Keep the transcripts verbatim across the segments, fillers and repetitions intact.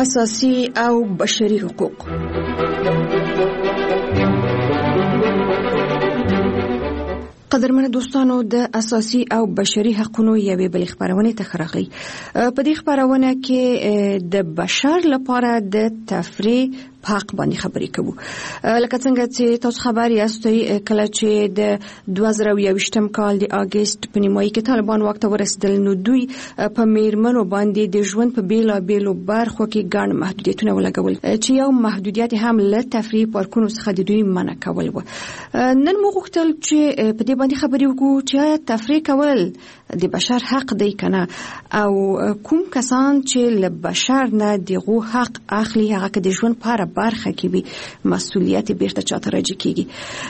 اساسي او بشري حقوق. قدرمن دوستانو، د اساسي او بشري حقوقو یوې بل خبرونه ته خراغلی. په دې خبرونه کې د بشر لپاره د تفریح حق باندې خبرې کوو. لکه څنګه چې تاسو خبر یاستئ، کله چې د دوه زره یوویشتم کال د اگست په نیمایي کې طالبان واک ته ورسېدل، نو دوی په میرمنو باندې د ژوند په بیلابیلو برخو کې ګڼ محدودیتونه ولګول چې یو محدودیت هم له تفریح پارکونو څخه د دوی منع کول و. نن موږ غوښتل چې په دې باندې خبرې وکړو چې آیا تفریح کول د بشر حق دی کنه، او کوم کسان چې له بشر نه دغه حق اخلي هغه د ژوند لپاره برخه کې وي مسؤلیت بیرته چاته راځي کیږي.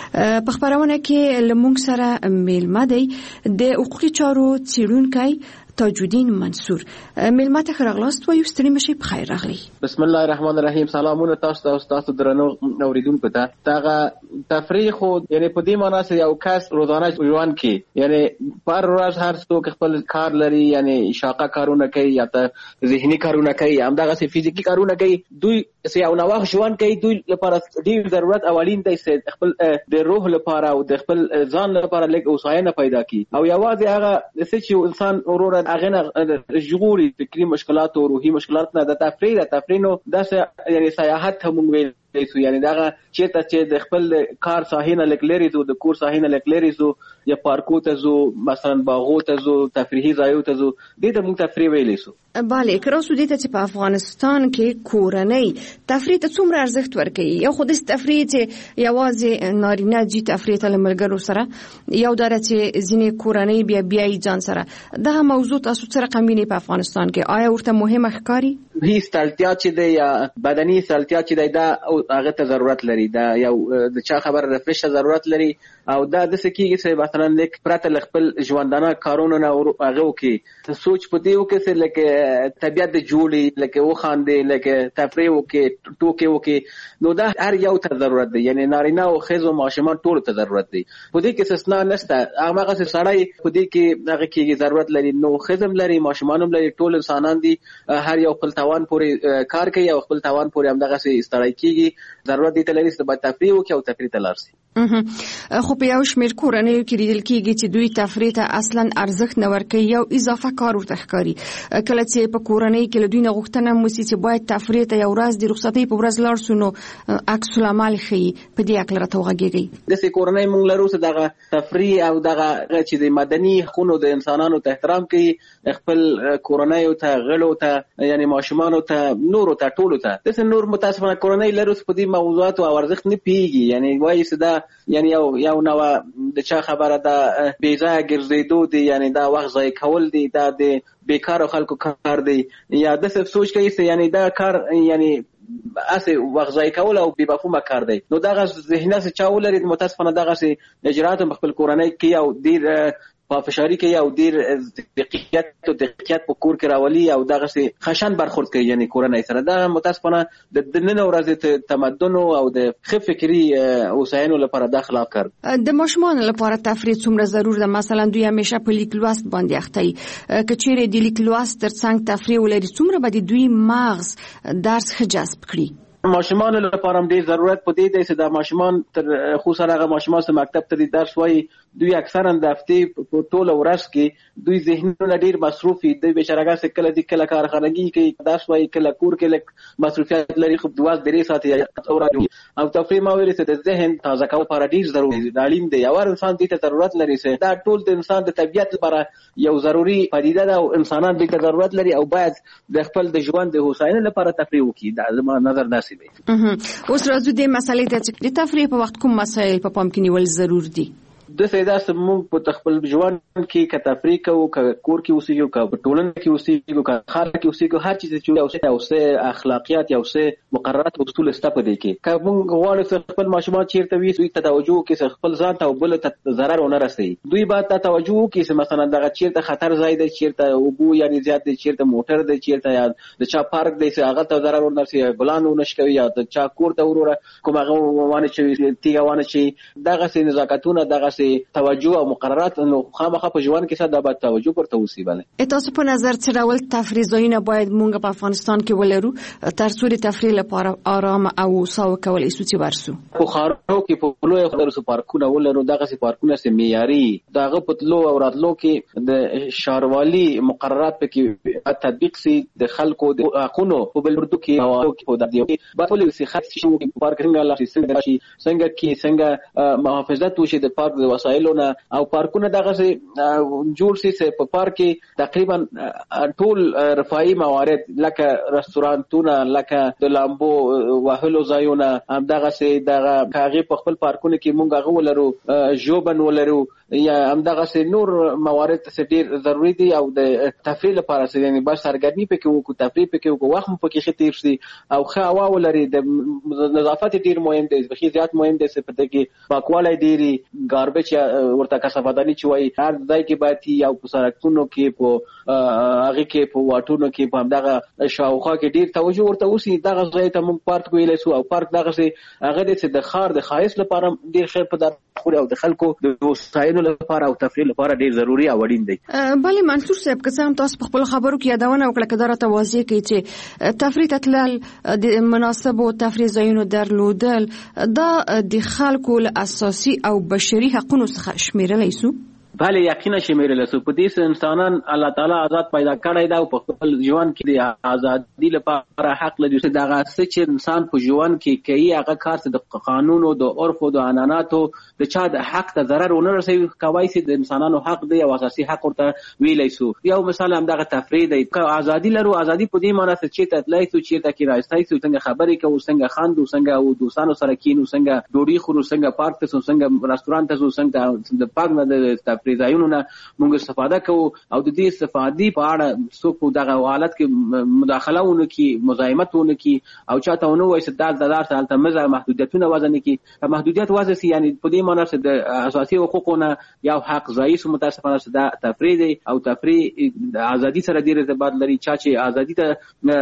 په خبرونه کې لمونږ سره میلمه دی د حقوقي چارو څیړونکی تاج الدین منصور. میلمه ته راغلاست و یو ستړي مشي په خیر راغلی. بسم الله الرحمن الرحیم. سلامونه تاسو ته او تاسو درنو اوریدونکو ته. دغه تفریح خو یعنی په دې معنی چې یو کس روزانه ژوند کې یعنی پر ورځ هر څوک خپل کار لري، یعنی شاقه کارونه کوي یا ته ذهني کارونه کوي، همدغه سي فزیکی کارونه کوي. دوی چې یو نوښت ژوند کوي، دوی لپاره ډیر ضرورت اولین دی چې خپل د روح لپاره او د خپل ځان لپاره لږ اوساینه پیدا کړي، او یوازې هغه چې انسان اورور هغه نه ژغوري فکری مشکلات او روحي مشکلات نه د تفریح د تفریح نو د یعنی سیاحت هم ویل سو، یعنی دا چې ته چې د خپل کار ساحینه لکلری زو د کور ساحینه لکلری زو یا پارکو ته زو مثلا باغو ته زو تفریحي ځایو ته زو د دې موږ تفریح ویل سو. bale کراسو دې ته چې په افغانستان کې کورنۍ تفریح ته څومره ارزښت ورکوي؟ یو خو د تفریح چې یوازې نارینه جی تفریح ته ملګرو سره، یو دره چې ځینې کورنۍ بیا بیا ځان سره. دا موضوع تاسو سره قمینه په افغانستان کې آیا ورته مهمه ښکاری؟ هیڅ تلتیا چې دی یا بدني تلتیا چې دی دا هغه ته ضرورت لري، دا یو د چا خبر رفرش ضرورت لري، او دا د سکیږي چې مثلا لیک پرته خپل ژوندانه کارونه نه هغه وکي ته سوچ پدې وکي چې لکه طبيعت د جوړي لکه وخاندې لکه تفریح وکي ټوکي وکي، نو دا هر یو ته ضرورت دی، یعنی نارینه او خزو ماشومان ټول ته ضرورت دی. پدې کې استثناء نشته، هغه څه سړی پدې کې هغه کې ضرورت لري، نو خزم لري ماشومان هم لري، ټول انسانان دي، هر یو خپل توان پورې کار کوي او خپل توان پورې همدغه سي استړی کیږي، ضرورت دی ته لري چې به تفریح وکي او تفریح ته لاړ شي. خو په یو شمېر کورنۍ کې لیدل کېږي چې دوی تفریح ته اصلا ارزښت نه ورکوي، یو اضافه کار ورته ښکاري. کله چې په کورنۍ کې له دوی نه غوښتنه وشي چې باید تفریح ته یو ورځ د رخصتۍ په ورځ لاړ شو، نو عکس العمل ښیي. په دې اړه راته وغږیږئ. داسې کورنۍ موږ لرو چې دغه تفریح او دغه چې د مدني حقوقو د انسانانو ته احترام کوي، خپل کورنۍ ته غړو ته یعنی ماشومان ته نورو ته ټولو ته. داسې نور متاسفانه کورنۍ لرو چې په دې موضوعات او ارزښت نه پیږي، یعنی وایي چې دا یعنی یو یو نو د چا خبره دا بیځای ګرځېدو دی، یعنی دا وخت ضایع کول دی، دا د بیکارو خلکو کار دی، یا د څه سوچ کوي چې یعنی دا کار یعنی اسه وخت ضایع کول او بې مفهومه کار دی. نو دغه ذهنه چې چا ولري متاسفانه دغه سي اجرات خپل کورنۍ کې او ډیر په فشاری کې او ډیر دقیقیت او دقیقیت په کور کې راولي او دغه سي خشن برخورد کوي، یعنی کورنۍ سره دا متاسفانه د نن ورځې تمدن او د ښه فکری اوساینو لپاره د خلاف کار. د ماشومان لپاره تفریح څومره ضرور ده؟ مثلا دوی همیشه په لیک لوست باندې اخته وي، کچېرې د لیک لوست ترڅنګ تفریح ولري، څومره به د دوی مغز درس ښه جذب کړي؟ ماشومان لپاره هم ډیر ضرورت پدې دی چې دا ماشومان تر خو سره هغه ماشومان چې مکتب ته درس وایي، دوی اکثرا د هفتې په ټوله ورځ کې دوی ذهنونه ډیر مصروف دي، دوی بشرګه چې کله د کله کارخانګي کې درس وایي، کله کور کې لک مصروفیت لري، خو دوه درې ساعت اوري او تفریح ما ویل چې د ذهن تازه کول لپاره ډیر ضروري دی، اړین دی. یو انسان دې ته ضرورت لري چې دا ټول د انسان د طبيعت لپاره یو ضروري پدیده ده او انسانان دې ته ضرورت لري او باید د خپل د ژوند د هوساینې لپاره تفریح وکړي. دا زما نظر داسې دی. اوس راځو د مسالې ته چې د تفریح په وخت کوم مسایل په پام کې نیول ضرور دي. د سیدا سمون په خپل ژوند کې ک تفریح کوو، ک کور کې اوسېږو، ک ټولنه کې اوسېږو، ک خار کې اوسېږو، هر چیز چې او څه اخلاقیات او څه مقررات او اصول سته په دې کې. ک موږ غواړو چې خپل ماشومان چیرته وي دوی ته توجه وکړي، خپل ځان ته او بل ته ضرر ونه رسي، دوی باید ته توجه وکړي چې مثلا دغه چیرته خطر ځای دی، چیرته وبو یعنی زیات دی، چیرته موټر دی، چیرته یا د چا پارک دی چې هغه ته ضرر ونه رسي، بلان ونه شي یا د چا کور ته وروره کوم هغه وانه چې تیګه وانه شي. دغه سي نزاکتونه دغه دغه توجه او مقررات نو خامخا په ژوند کې څه د باید توجه ورته وسی. بله تاسو په نظر څه ډول تفریح ځایونه باید مونږ په افغانستان کې ولرو تر څو د تفریح لپاره آرام او ساو کولای شو چې ورسو؟ په خارو کې په لوی خدای پارکونه ولرو، دغه سي پارکونه سي معیاري، دغه په تلو او راتلو کې د شهروالي مقررات پکې تطبیق سي، د خلکو د حقونو په بلوردو کې او په دغه کې باید ولې سي خاص شي پارکینګ الله سي څنګه شي څنګه کې څنګه محافظت وشي د پارک د وسایلونو او پارکونه دغه سي جوړ سي په پارک کې تقریبا ټول رفاهي موارد لکه رستورانتونه، لکه د لامبو وهلو ځایونه، هم دغه سي دغه هغه په خپل پارکونه کې مونږ هغه ولرو، ژوبن ولرو، یا هم دغه سي نور موارد څه ډیر ضروری دي او د تفریح لپاره سي یعنی بس سرګرمي پکې وکړو، تفریح پکې وکړو، وخت پکې ختیر شي او ښه هوا ولري، د نظافت ډیر مهم دی، بخي زیات مهم دی چې په دې کې پاکوالی ډیری ګاربیج ورته کثافاتداني چې وایي هر ځای کې باید یو په سړکونو کې په هغه کې په واټونو کې په دغه شاوخوا کې ډیر توجه ورته وسی. دغه ځای ته موږ پارک ویلی سو او پارک دغه سي هغه د د خار د خایس لپاره ډیر ښه په دغه او د خلکو د وسایلو لپاره او تفریح لپاره ډیر ضروری او اړین دی. بله منصور صاحب که څه هم تاسو په خپل خبرو کې یادونه وکړه که دا راته واضح کړئ چې تفریح ته تلل د مناسبو تفریح ځایونو درلودل دا د خلکو له اساسي او بشري حقونو څخه شمیرلی سو؟ بله یقینا شمیرل سو. په دې انسانان الله تعالی آزاد پیدا کړی دا او په خپل ژوند کې د ازادي لپاره حق لري چې دا څه چې انسان په ژوند کې کوي هغه کار چې د قانون او د عرف او د عنعناتو د چا د حق ته ضرر ونه رسوي کوي چې د انسانانو حق دی او اساسي حق ورته ویلی سو. یو مثال هم دغه تفریح دی، ازادي لرو، ازادي په دې معنی چې ته تلای سو چې ته کې راځي سو څنګه خبرې کوو، څنګه خاندو، څنګه او دوستانو سره کینو، څنګه ډوډۍ خورو، څنګه پارک ته سو، څنګه رستورانت ته سو، څنګه د پاک نه د ځایونو موږ استفاده کوو او د دې استفادې په اړه څوک دغه حالت کې مداخله ونه کی، مزاحمت ونه کی او چاته ونه وایي چې دا د دار سره مزه محدودیتونه وزن کی محدودیت وازه سي، یعنی په دې معنی چې د اساسي حقوقونه یو حق ځای سو متاسفانه چې دا تفریح دی او تفریح د ازادي سره ډیر ارتباط لري. چا چې ازادي ته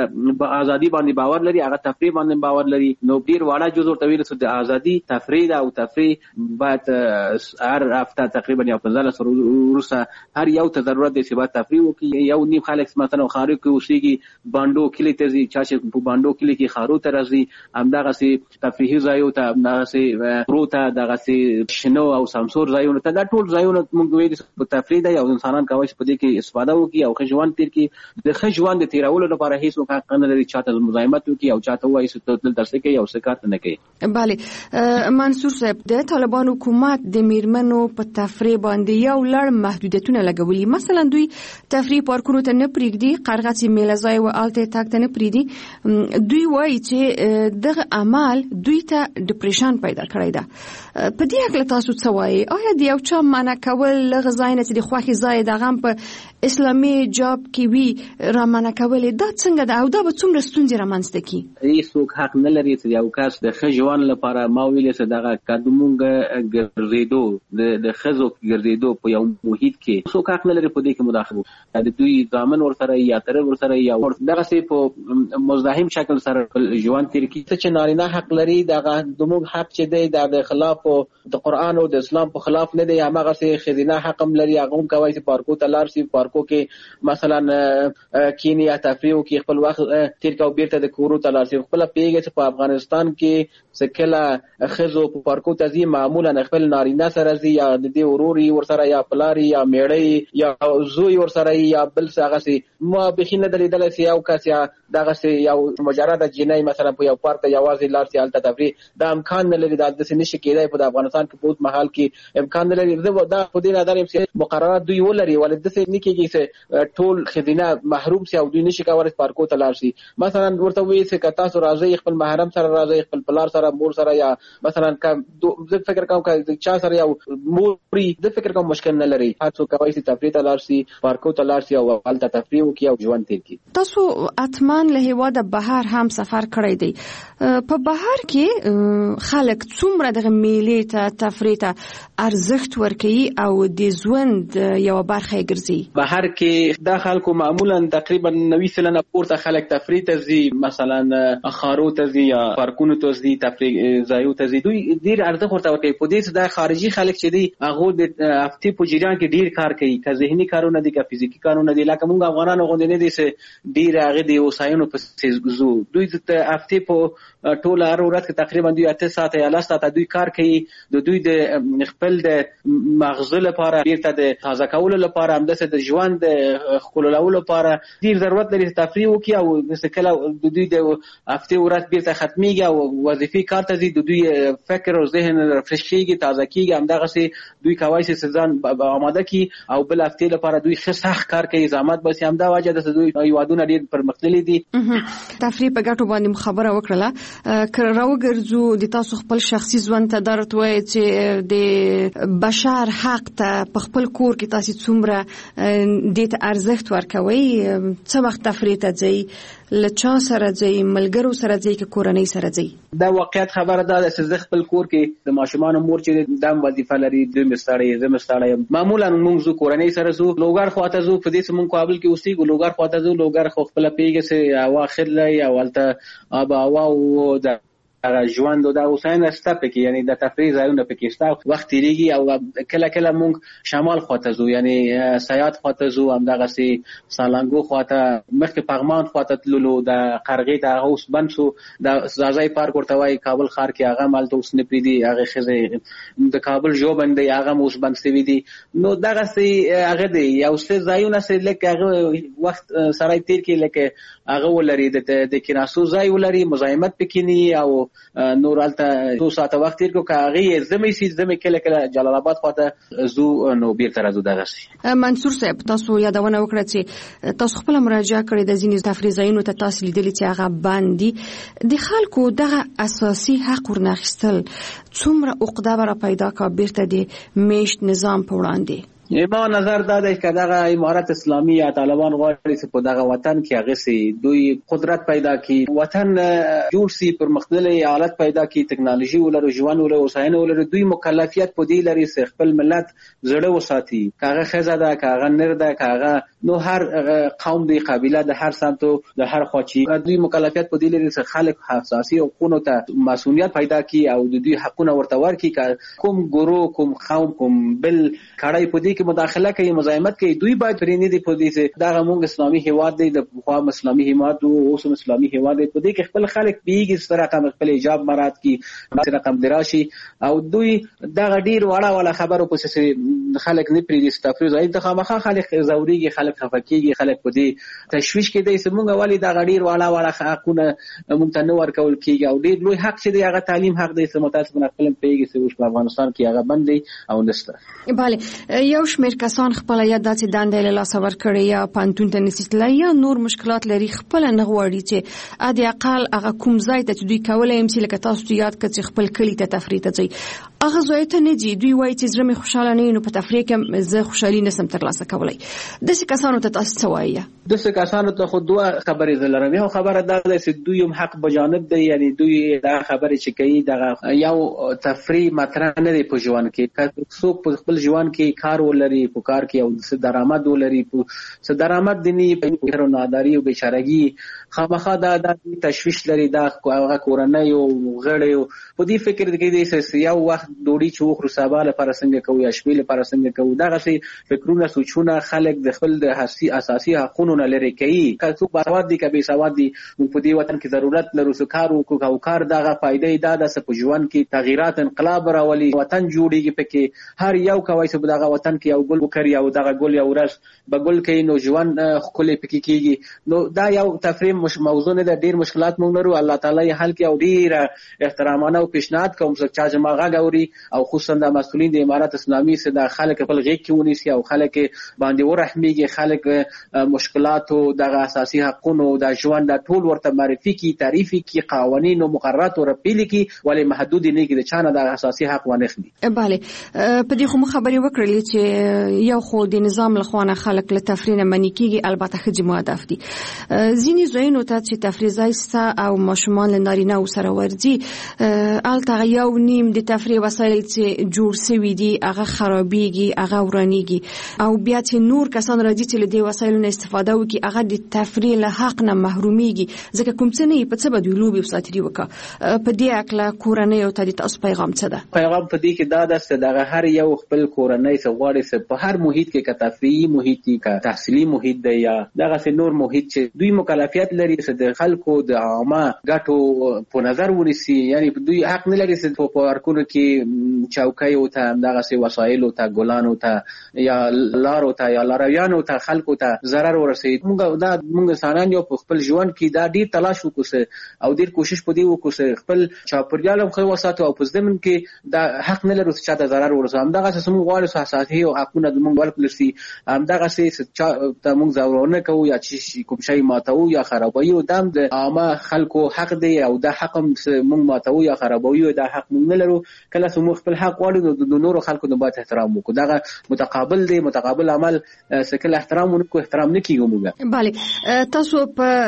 ازادي باندې باور لري هغه تفریح باندې باور لري. نو ډیر واړه جزء ورته ویل چې د ازادي تفریح او تفریح باید هر هفته تقریبا یو پنځه سره ورسه هر یو ته ضرورت دی چې باید تفریح وکړي. یو نیم خلک مثلا خارو کې وشيږي باندو کلی ته ځي، چا چې په باندو کلی کې خارو ته راځي همدغه سي تفریحي ځایو ته همدغه سي پروته دغه سي شنو او سمسور ځایونه ته دا ټول ځایونه موږ ویل په تفریح دی او انسانان کوي چې په دې کې استفاده وکړي او ښه ژوند تیر کړي. د ښه ژوند د تیرولو لپاره هیڅ حق نه لري چاته مزاحمت وکړي او چاته وایي چې تل درس کوي او سکات نه کوي. بله منصور صاحب د طالبان حکومت د میرمنو په تفریح باندې یو لړ محدودیتونه لګولي، مثلا دوی تفریح پارکونو ته نه پریږدي، قرغڅ میله ځای او الته تک ته نه پریږدي. دوی وایي چې دغه عمل دوی ته ډیپریشن پیدا کړی ده. په دې اړه تاسو څه وایي؟ آیا د یو چا منع کول لغه ځای نه چې د خوښي ځای دغه په اسلامي جاب کې وي را منع کول دا څنګه ده او دا به څومره ستونزې رامنځته کړي؟ هیڅوک حق نه لري چې یو کس د ښه ژوند لپاره ما ویلې چې دغه قدمونګه ګرځېدو د ښځو ګرځېدو په یو محیط کې څوک حق نه لري په دې کې مداخله د دوی ځامن ورسره یا تر ورسره یا دغه سي په مزاحم شکل سره ژوند تیر کی چې نارینه حق لري دغه دموږ حق چې دی د خلاف د قران او د اسلام په خلاف نه دی. هغه سي خزینه حق هم لري، هغه هم کوي چې پارکو ته لار سي، پارکو کې مثلا کینیا تفریح کې خپل وخت تیر کا بیرته د کورو ته لار سي. خپل پیګه چې په افغانستان کې سکله خزو په پارکو ته ځي معمولا خپل نارینه سره ځي یا د دې وروري ورسره یا پلاری یا میړی یا زوی ورسره یا بل څه غسي ما بخینه دلیدل سي او کاسیا دغه سي یو مجرد جنای مثلا په یو پارک یوازې لار سي الته تفریح دا امکان نه لري، دا د سنشي کېدای په افغانستان کې په محل کې امکان نه لري. دا په دې نظر یې مقررات دوی ولري ولې د څه نکېږي چې ټول خدینه محروم سي او دوی نشي کولای پارکو ته لار سي. مثلا ورته وایي چې کتا سره راځي خپل محرم سره راځي خپل پلار سره مور سره یا مثلا کوم زه فکر کوم چې چا سره یو موري د فکر کوم مشکل نه لري، تاسو کوي چې تفریح ته لاړ شي، پارکو ته لاړ شي او الته تفریح وکړي او ژوند تیر کړي. تاسو اتمان له هواده بهر هم سفر کړی دی، په بهر کې خلک څومره د میلې ته تفریح ته ارزښت ورکوي او د ژوند یو برخه ګرځي؟ بهر کې دا خلکو معمولا تقریبا نوي سلنه پورته خلک تفریح ته ځي، مثلا خارو ته ځي یا پارکونو ته ځي، تفریح ځایو ته ځي، دوی ډیر ارزښت ورته ورکوي. په دې دا خارجي خلک چې دي هغه د هفتې په جریان کې ډیر کار کوي، که ذهني کارونه دي که فزیکي کارونه دي. لکه موږ افغانانو غوندې نه دي چې ډیر هغه د وسایلو په زو دوی د هفتې په ټول هر ورځ کې تقریبا دوی اته ساعته یا لس ساعته دوی کار کوي. د دوی د خپل د مغزه لپاره بیرته د تازه کولو لپاره همداسې د ژوند د خلولولو لپاره ډیر ضرورت لري تفریح وکړي، او د کله د دوی د هفتې ورځ بیرته ختمیږي او وظیفي کار ته ځي، د دوی فکر او ذهن ریفریش کیږي، تازه کیږي. همدغسې دوی کولی شي ځان آماده کړي او بل هفتې لپاره دوی ښه سخت کار کوي، زحمت باسي. همدا وجه ده چې دوی هیوادونه ډیر پرمختللي دي. تفریح په ګټو باندې خبره وکړله، که راوګرځو د تاسو خپل شخصي ژوند ته درته وایي چې د بشر حق ته په خپل کور کې تاسو څومره دې ته ارزښت ورکوي، څه وخت تفریح ته ځئ، له چا سره ځئ، ملګرو سره ځئ که کورنۍ سره ځئ؟ دا واقعیت خبره ده چې زه خپل کور کې د ماشومانو مور چې دا وظیفه لري، دوی مې ستړی زه مې ستړی، معمولا موږ ځو کورنۍ سره ځو، لوګر خواته ځو. په دې چې موږ کابل کې اوسېږو، لوګر خواته ځو. لوګر خو خپله پوهېږي چې هوا ښه دی او هلته آب هوا او د هغه ژوند او دا اوساینه شته پکې، یعنی د تفریح ځایونه پکې شته، وخت تېرېږي. او کله کله موږ شمال خواته ځو، یعنی سیات خواته ځو، همدغسې سالنګو خواته، مخکې پغمان خواته تللو، د قرغې د هغه اوس بند شو، د ځاځی پارک ورته وایي کابل ښار کې، هغه هم هلته اوس نه پرېږدي، هغې ښځې د کابل ژوبند دی هغه هم اوس بند شوي دي. نو دغسې هغه دی یو څه ځایونه چې لږ هغه وخت سړی تېر کړي، لکه هغه ولري د کېناستو ځای ولري، مزاحمت پکې نه او نور هلته څو ساعته وخت تېر کړو. که هغې زمې سي زمې کله کله جلال آباد خواته ځو نو بیرته راځو. دغسې منصور صاحب تاسو یادونه وکړه چې تاسو خپله مراجعه کړې د ځینې تفریح ځایونو ته، تاسو لیدلي چې هغه بند دي. د خلکو دغه اساسي حق ورنه اخیستل څومره عقده به را پیدا کا بیرته د میشت نظام په وړاندې؟ ما نظر دا دی که دغه امارت اسلامي یا طالبان غواړي چې په دغه وطن کې هغسې دوی قدرت پیدا کړي، وطن جوړ سي، پرمختللی حالت پیدا کړي، ټکنالوژي ولرو، ژوند ولرو، هوساینه ولرو. دوی مکلفیت په دې لري چې خپل ملت زړه وساتي، که هغه ښځه ده، که هغه نر ده، که هغه نو هر قوم دی، قبیله د هر سمت او د هر خوا چې دوی مکلفیت په دې لري چې خلک حساسي حقوقو ته مسؤلیت پیدا کړي او د دوی حقونه ورته ورکړي. که کوم ګروه، کوم قوم، کوم بل کړی په دې مداخله کوي، مزاحمت کوي، دوی باید پرې نه دي په دې چې دغه موږ اسلامي هیواد دی، د پخوا اسلامي هیواد و، اوس هم اسلامي هیواد دی. په دې کې خپل خلک پوهېږي چې رقم خپل حجاب مراعات کړي، چې رقم دې راشي، او دوی دغه ډېر واړه واړه خبرو پسې چې خلک نه پرېږدي چې تفریح ځای ته خامخا خلک ځورېږي، خلک خفه کېږي، خلک په دې تشویش کې دی چې موږ ولې دغه ډېر واړه واړه حقونه موږ ته نه ورکول کېږي. او ډېر لوی حق چې دی هغه تعلیم حق دی چې متاسفانه خپل پوهېږي چې اوس په افغانستان کې هغه بند دی او نشته. بله، یو شمېر کسان خپل یا داسې دندې له لاسه ورکړي یا پوهنتون ته نشي تللی یا نور مشکلات لري، خپل نه غواړي چې ادي اقل هغه کوم ځای ته چې دوی کولی هم چې لکه تاسو یاد کړئ چې خپل کلي ته تفریح ته ځئ، هغه ځای ته نه ځي. دوی وایي چې زړه مې خوشحاله نه وي نو په تفریح کې زه خوشحالي نشم ترلاسه کولی. داسې کسانو ته تاسو څه وایي؟ داسې کسانو ته خو دوه خبرې زه لرم. یو خبره دا ده چې دوی هم حق بجانب دی، یعنی دوی دا خبرې چې کوي دغه یو تفریح مطرح نه دی په ژوند کې. که څوک په خپل ژوند کې کار ولري، په کار کې او څه درآمد ولري، څه درآمد دی نه په ناداري او بیچارګي، خامخا دا د تشویش لري، دا هغه کورنۍ او غړي په دې فکر کې دی چې یو وخت ډوډۍ چې وخورو سبا لپاره څنګه کوو یا شپې لپاره څنګه کوو. دغسې فکرونه سوچونه خلک د خپل د اساسي حقونو نه لرې کوي. که څوک باسواد دي که بې سواد دي، موږ په دې وطن کې ضرورت لرو چې کار وکړو، او کار دغه فایده یې دا ده چې په ژوند کې تغییرات انقلاب راولي، وطن جوړېږي. پکې هر یو کوی چې په دغه وطن کې یو ګل وکري او دغه ګل یو ورځ به ګل کوي نو ژوند ښکلی پکې کېږي. نو دا یو تفریح موضوع نه ده، ډېر مشکلات موږ لرو، الله تعالی یې حل کړي. او ډېره احترامانه او پیشنهاد کوم چې چا زما غږ اوري او خصوصا د مسؤلین د امارت اسلامي چې د خلک خپل غېږ کې ونیسي او خلک باندې ورحمېږي، خلک مشکلاتو دغه اساسي حقونو د ژوند د ټول ورته معرفي کړي، تعریف کړي، قوانین او مقررات ورپېلې کړي، ولې محدود نه کړي، د چا نه د اساسي حق ونخلي. بله، په دې خو مو خبرې وکړلې چې یو خو د نظام له خوا نه خلک له تفریح نه منع کېږي، البته ښځې مهدف دي. ځینې ځایونو ته چې تفریح ځای شته او ماشومان له نارینه‌و سره ورځي، هلته یو نیم د تفریح وسایل چې جوړ شوي دي هغه خرابېږي، هغه ورانېږي او بیا چې نور کسان راځي چې له دې وسایلو نه استفاده وکړي هغه د تفریح له حق نه محرومیږي، ځکه کوم څه نه په څه به دوی لوبې او ساتیري وکړه. په دې اکله کورنیو ته د تاسو پیغام څه ده؟ پیغام په دې کې دا ده چې دغه هر یو خپل کورنۍ څه غواړي چې په هر محیط کې که تفریحي محیط دي که تحصیلي محیط دی یا دغسې نور محیط چې دوی مکلفیت لري چې د خلکو د عامه ګټو په نظر ونیسي. یعنی دوی حق نه لري چې په پارکونو کې چوکیو ته همدغسې وسایلو ته ګلانو ته یا لارو ته یا لارویانو ته خلکو ته ضرر ورسوي. موږ دا موږ انسانان یو په خپل ژوند کې دا ډېر تلاش وکړو او ډېر کوشش په دې وکړو چې خپل چاپېریال هم ښه وساتو او په ضمن کې دا حق نه لرو چې چا ته ضرر ورسوو. همدغسې موږ غواړو چې اساسي حقونه زموږ ورکړل شي، همدغسې چا ته موږ ضرر نه کوو یا چې کوم شی ماتوو یا خرابوو، دا هم د عامه خلکو حق دی او دا حق هم موږ ماتوو یا خرابوو دا حق موږ نه لرو. کله چې موږ خپل حق غواړو د نورو خلکو نه باید احترام وکړو. دغه متقابل دی، متقابل عمل چې کله احترام ونکړو احترام نه کېږو موږ. بله، تاسو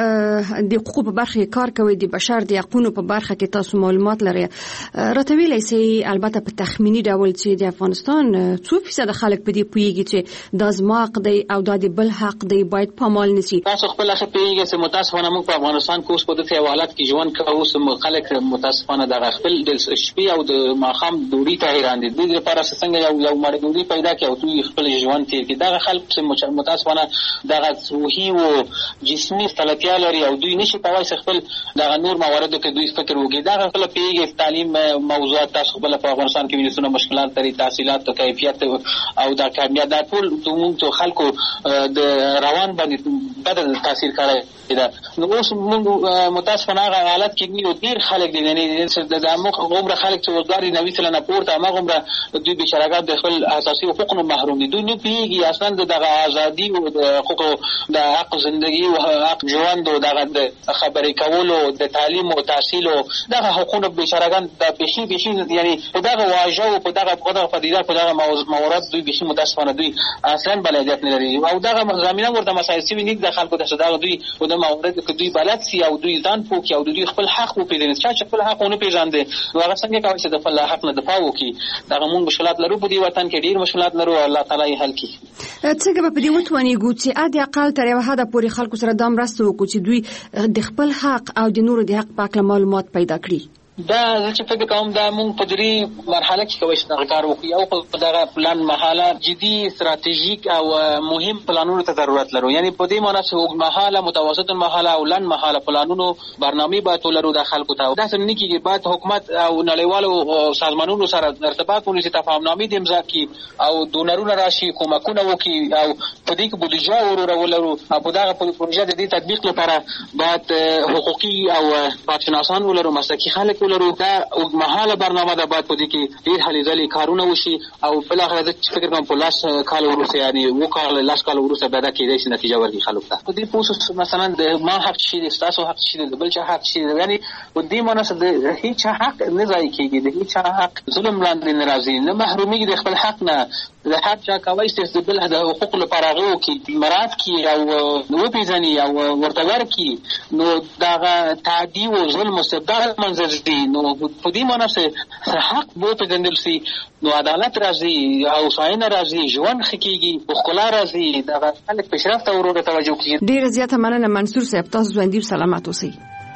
په د حقوقو په برخه کې کار کوئ، د بشر د حقوقو په برخه کې تاسو معلومات لرئ. راته ویلی سئ البته په تخمینی ډول چې د افغانستان څو فیصد خلک په دې پوهیږي چې دا زما حق دی او دا د بل حق دی باید پامال نشي؟ تاسو خپل ښه پوهیږئ چې متاسفانه موږ په افغانستان کې اوس په داسې حالت کې ژوند کوو چې خلک متاسفانه دغه خپل د شپې او د ماښام ډوډۍ ته حیران دي. دوی لپاره څنګه یو یو مړۍ ډوډۍ پیدا کړي او دوی خپل ژوند تېر کړي. دغه خلک چې متاسفانه دغه روحي او جسمي ستړیا لري او دوی نشي کولی چې خپل دغه نور مواردو کې دوی فکر وکړي. دغه خپل پوهیږي تعلیم موضوعات تاسو خپل په افغانستان کې وینئ څونه مشکلات لري، تحصیلات او کیفیت او دا کامیاب دا ټول موږ خلکو د روان باندې بد تاثیر کړی ده. نو اوس موږ متاسفانه هغه حالت کې یو ډېر خلک دي، یعنې د موږ عمره خلک چې روزګار دي نوي سلنه پورته هماغومره دوی بیچارهګان د خپل اساسي حقوقو نه محروم دي. دوی نه پوهېږي اصلا د دغه ازادي او د حقوقو د حق زندګي او حق ژوند او دغه د خبرې کولو د تعلیم او تحصیل او دغه حقوقونه بیچارهګان د بیخي بیخي یعنې په دغه واژه او په دغه په دغه پدیده په دغه موارد دوی بیخي متاسفانه دوی اصلا بلدیت نه لري او دغه زمینه ورته مسایل سوي نه د خلکو د صداق دوی په د موارد کې دوی بلد سي او دوی ځان پوکي او دوی خپل حق وپېژني. چې خپل حق ونه پېژاندي نو هغه څنګه کوي چې د خپل حق نه دفاع وکړي؟ دغه موږ مشکلات لرو په دې وطن کې، ډېر مشکلات لرو، الله تعالی یې حل کړي. څنګه به په دې وتوانېږو چې ادي اقل تر یوه حده پورې خلکو سره دا مرسته وکړو چې دوی د خپل حق او د نورو د حق په اړه معلومات پیدا کړي؟ دا زه چې فکر کوم دا موږ په درې مرحله کې کولی شو دغه کار وکړو. یو په دغه پلان مهاله جدي ستراتیژیک او مهم پلانونو ته ضرورت لرو. یعنې په دې معنی چې اوږدمهاله، متوسط مهاله او لنډ مهاله پلانونو برنامې باید ولرو د خلکو ته. داسې نه کېږي، باید حکومت او نړیوالو سازمانونو سره ارتباط ونیسي، تفاهمنامې دې امضا کړي او ډونرونه راشي، کومکونه وکړي او په دې کې بودیجه ولرو او په دغه پروژه د دې تطبیق لپاره باید حقوقي او کارشناسان ولرو، مسلکي خلک ولرو. دا اوږدمهاله برنامه ده، باید په دې کې ډېر هلې ځلې کارونه وشي او بالاخره زه فکر کوم په لس کاله وروسته یعنې اووه کاله لس کاله وروسته بیا دا کېدای شي نتیجه ورکړي خلکو ته. په دې پوه مثلا د ما حق څه دی، ستاسو حق څه دی، د بل چا حق څه دی. یعنې په دې معنی چې د هېچ چا حق نه ضایع کېږي، د هېچ چا حق ظلم لاندې نه راځي، نه محرومېږي د خپل حق نه. د هر چا کولی شي چې د بل د حقوقو لپاره هغه وکړي، مراعات کړي او وپېژني او ورته ورکړي، نو دغه تعدي او ظلم او استبداد له منځه ځي. نو په دې معنی چې حق وپېژندل شي نو عدالت راځي، هوساینه راځي، ژوند ښه کېږي، ښکلا راځي، دغه خلک پیشرفت ته ورو توجه کوي. ډېره زیاته مننه منصور صاحب، تاسو ژوندي او سلامت اوسئ.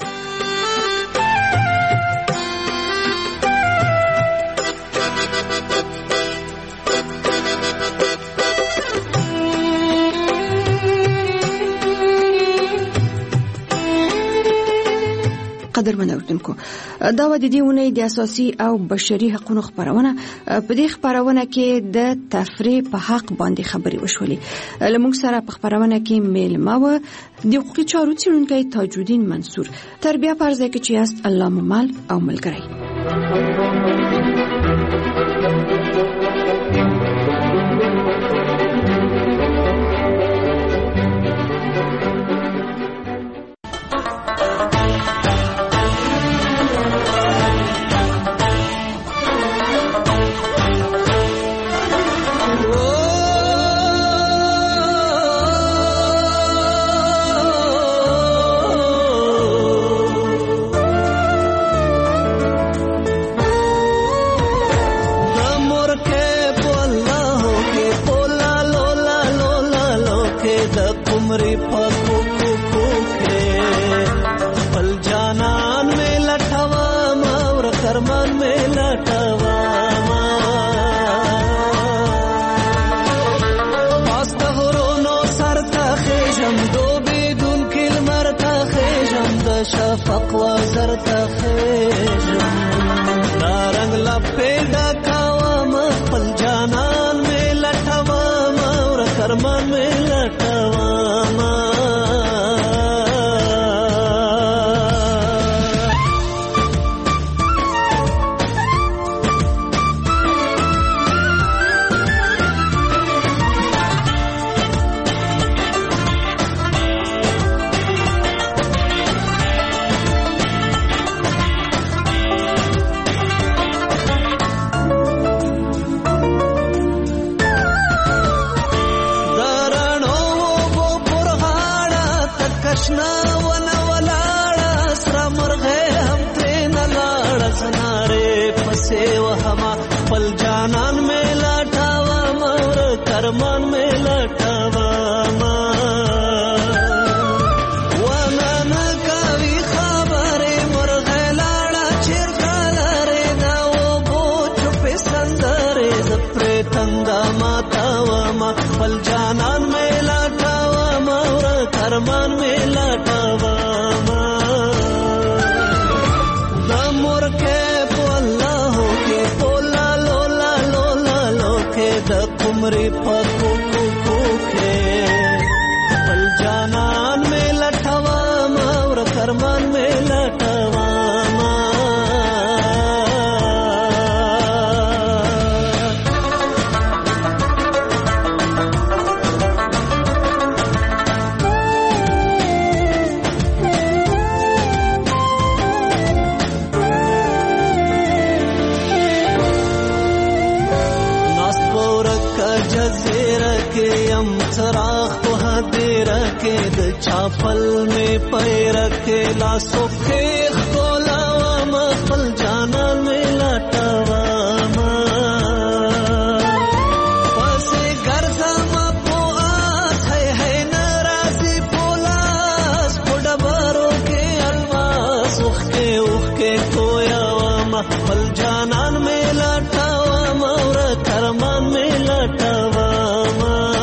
قدرمن اوردونکو، دا و د دې اونۍ د اساسي او بشري حقوقو خبرونه. په دې خبرونه کې د تفریح په حق باندې خبرې وشولې. لمونږ سره په خبرونه کې میلمه و د حقوقي چارو څیړونکی تاج الدین منصور. تر بیا په ځای کې چې یاست الله ممل او ملګری. شفق وزر تخیجم دا رنگ لپیدا کاوام خپل جانان می لټوام اور کرمان می لټوام کرمان میں لٹاوام ونن کوي خبره مرغه لاړه چیرخلاره دا و بو چپ سندره زپره تندا ماتاوام خپل جانان میں لټاوام اور کرمان میں لټاوام د مور کې په الله کې پولا لولا لولا لوکه د عمری پکو کو کو کے پل جانان میں لٹھوام اور کرمان میں لٹھوام चराग तो हदेर के द छापल में पैर के लासो खेख गोलावाम खल जाना में लटावाम पसे गर्जामा पो आस है है नाराजी पोलास पुडबारो के अलवास उख के उख के कोयावाम खल जाना में लटावाम और करमान में लटावाम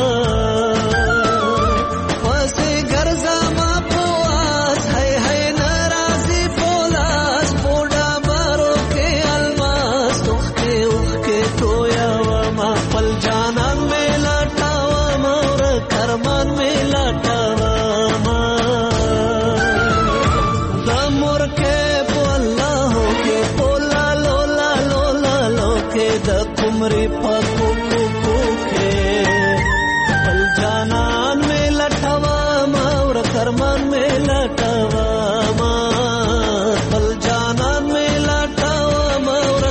उमरी पको को को के पल जानन में लटवाम और करमान में लटवाम पल जानन में लटवाम और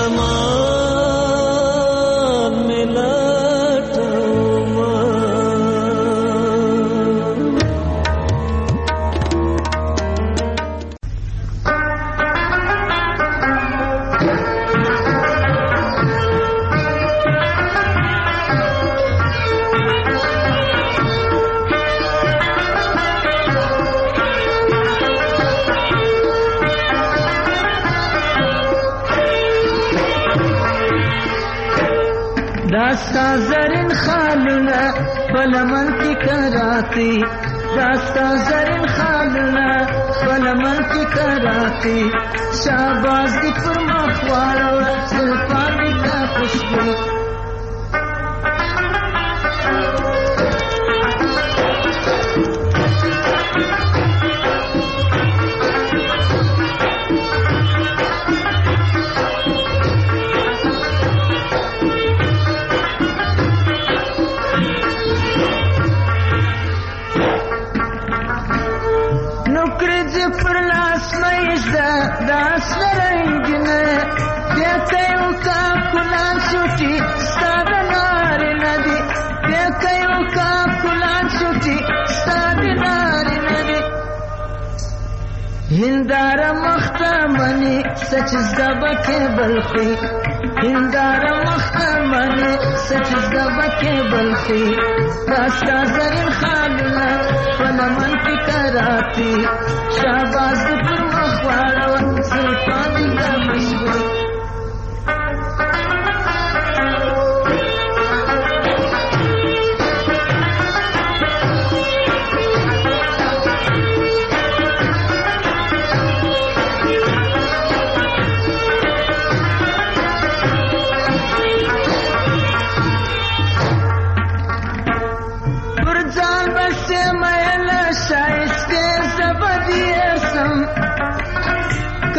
करमान में लटवाम दास्ता जरिन खालना फलमन की कराती दास्ता जरिन खालना फलमन की कराती शाहबाज दी फरमा ख्वारो सुल्तानी का खुशबू दास रंगने देखो का कुलान छुटी साधनार नदी देखो का कुलान छुटी साधनार नदी हिंदार मख्तमनी सच ज़बके बल्खी हिंदार मख्तमनी सच ज़बके बल्खी दास्ता ज़रिन खालना फलमन की कराती शाहबाज पर मखवाड़ा सुल्तानी का मशहूर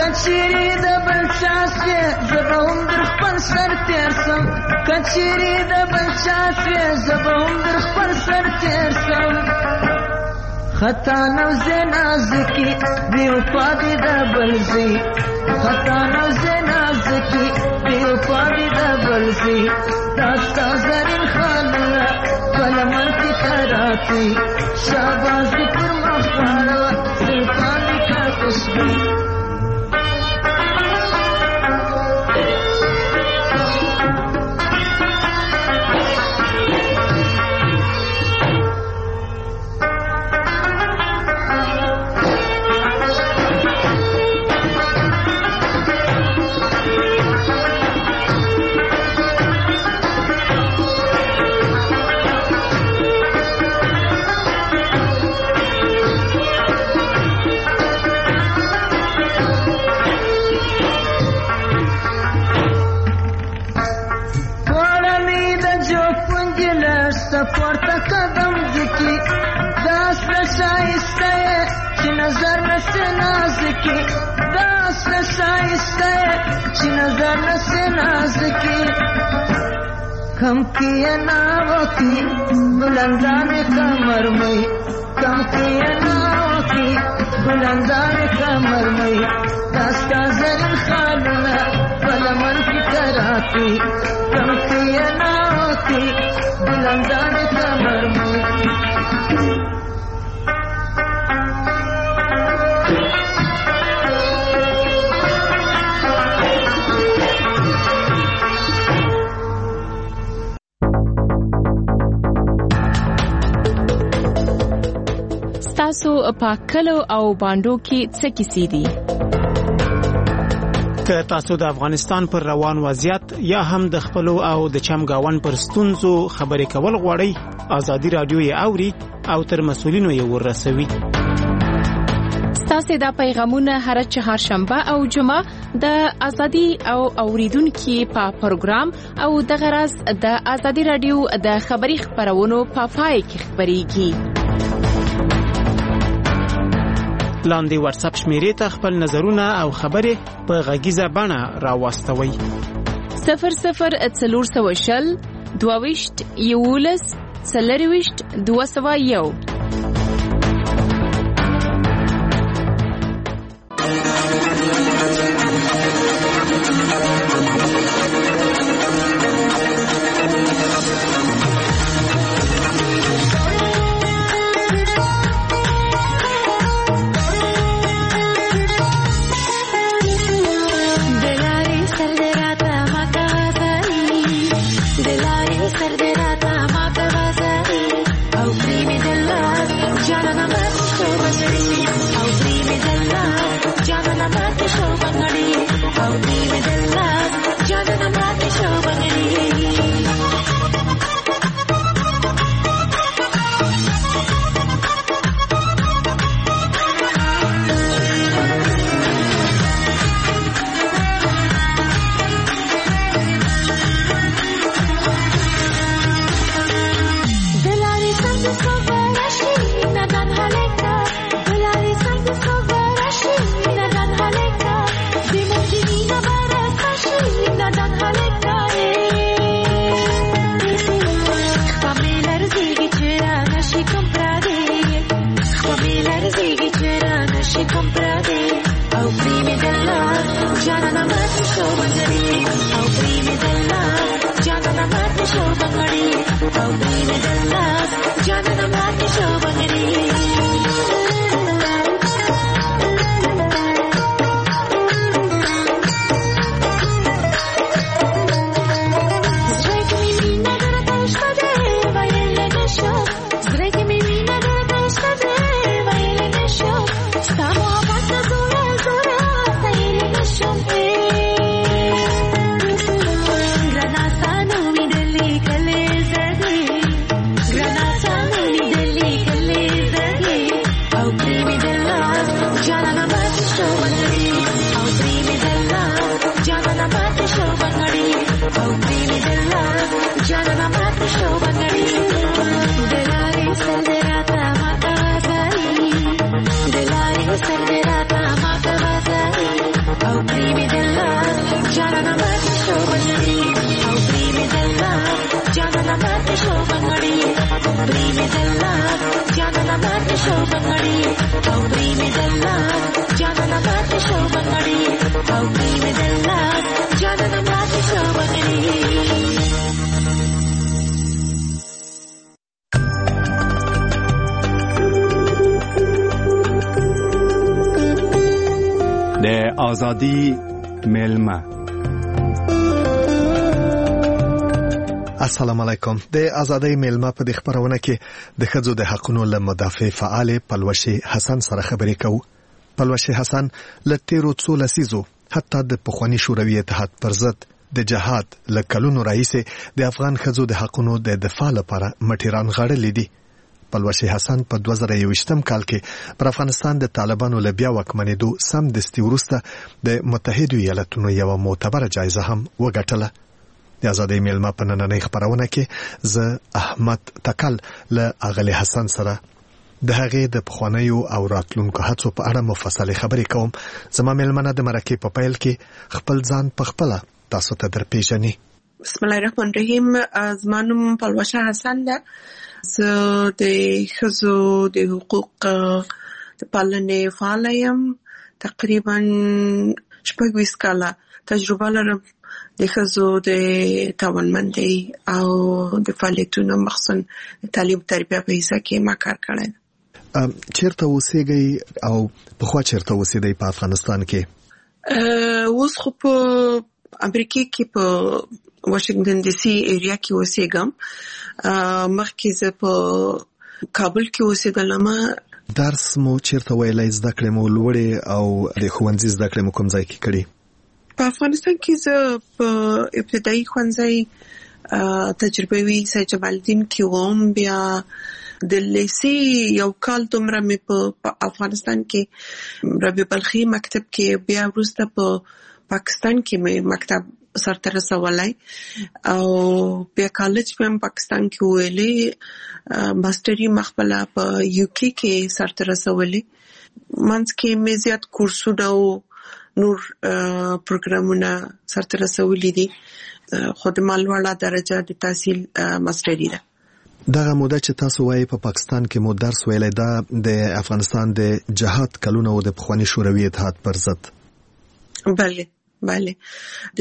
کچری د بل چاسه زبون در خپل سر تیر سم کچری د بل چاسه زبون در خپل سر تیر سم خطا نو زنازکی دیو پادی د بلزی خطا نو زنازکی دیو پادی د بلزی داستا زرین خالنا فلمن کی تراتی شاباز پر مخارا سلطانی کا کشبی پورته قدم ذکی داس شایسته چې نظر نسه نازکی داس شایسته چې نظر نسه نازکی کم کیا ناوکی بلندان کمر مئی کم کیا ناوکی بلندان کمر مئی داستا زرین خالنا بلمن کی کراتی کم کیا ناوکی بلندان کمر مئی ستاسو پاکلو او باندو کې څه کیسې دي؟ که تاسو د افغانستان پر روان وضعیت یا هم د خپلو او د چمګاون پر ستونزو خبرې کول غواړئ، ازادي رادیو یې اوري او تر مسؤلینو یې ورسوي. ستاسو دا پیغامونه هر چهارشنبه او جمعه د ازادي او اوریدونکو په پروګرام او د غرض د ازادي رادیو د خبري خبرونو په پای کې خبريږي. لاندې واتس اپ شمیرې ته خپل نظرونه او خبرې په غږیزه بڼه راوستوي. صفر صفر څلور سوه شل دوه ویشت یولس څلور ویشت دوه سوه یو. ಬಂಗಡಿ او ಪ್ರೇಮದಲ್ಲ ಜಾನನ ಮಾತೆ ಶೋ ಬಂಗಡಿ او ಪ್ರೇಮದಲ್ಲ ಜಾನನ ಮಾತೆ ಶೋ ಬಂಗಡಿ. د ازادي ملما. السلام علیکم. د ازادۍ میلمه په د خبرونه کې د ښځو د حقوقو له مدافع فعال پلوشي حسن سره خبرې کوو. پلوشي حسن له تیرو څو لسیزو حتی د پخوانی شوروي اتحاد پر ضد د جهاد له کلونو راهیسې د افغان ښځو د حقوقو د دفاع لپاره مټیران غړلې دي. پلوشي حسن په دوه زره یوویشتم کال کې پر افغانستان د طالبانو له بیا واکمنېدو سم دستي وروسته د متحدو ایالاتونو یوه معتبره جایزه هم وګټله. د ازادۍ میلمه په نننۍ خبرونه کې زه احمد تکل له اغلی حسن سره د هغې د پخوانیو او راتلونکو هڅو په اړه مفصلې خبرې کوم. زما میلمنه د مرکې په پیل کې خپل ځان په خپله تاسو ته درپېژني. بسم الله الرحمن الرحیم. زما نوم پلوشه حسن ده. زه د ښځو د حقوق د پالنې فعاله یم. تقریبا شپږ ویشت کاله تجربه لرم د ښځو د توانمندۍ او د فعالیتونو مخصوصا د تعلیم تربیه په حصه کې ما کار کړی. چیرته اوسېږئ او پخوا چیرته اوسېدئ په افغانستان کې؟ اوس خو په امریکا کې په واشنگټن ډي سي ایریا کې اوسېږم. مخکې زه په کابل کې اوسېدلم. درس مو چیرته ویلای؟ زده کړې مو لوړې او د ښوونځي زده کړې مو کوم ځای کې کړې؟ په افغانستان کې زه په ابتدایي ښوونځي تجربوي سید جمال الدین کې وم. بیا د لیسې یو کال دومره مې په افغانستان کې ربیع بلخي مکتب کې، بیا وروسته په پاکستان کې مې مکتب سرته رسولی او بیا کالج مې هم پاکستان کې ویلې. ماستري مخبله په یو کې کې سرته رسولی. منځ کې مې زیات کورسونه او نور پروګرامونه سرته رسولي دي، خو د مالوړه درجه د تحصیل ماستري ده. دغه موده چې تاسو وایي په پاکستان کې مو درس ویلی، دا د افغانستان د جهاد کلونه او د پخواني شوروي اتحاد پر ضد؟ بله بله د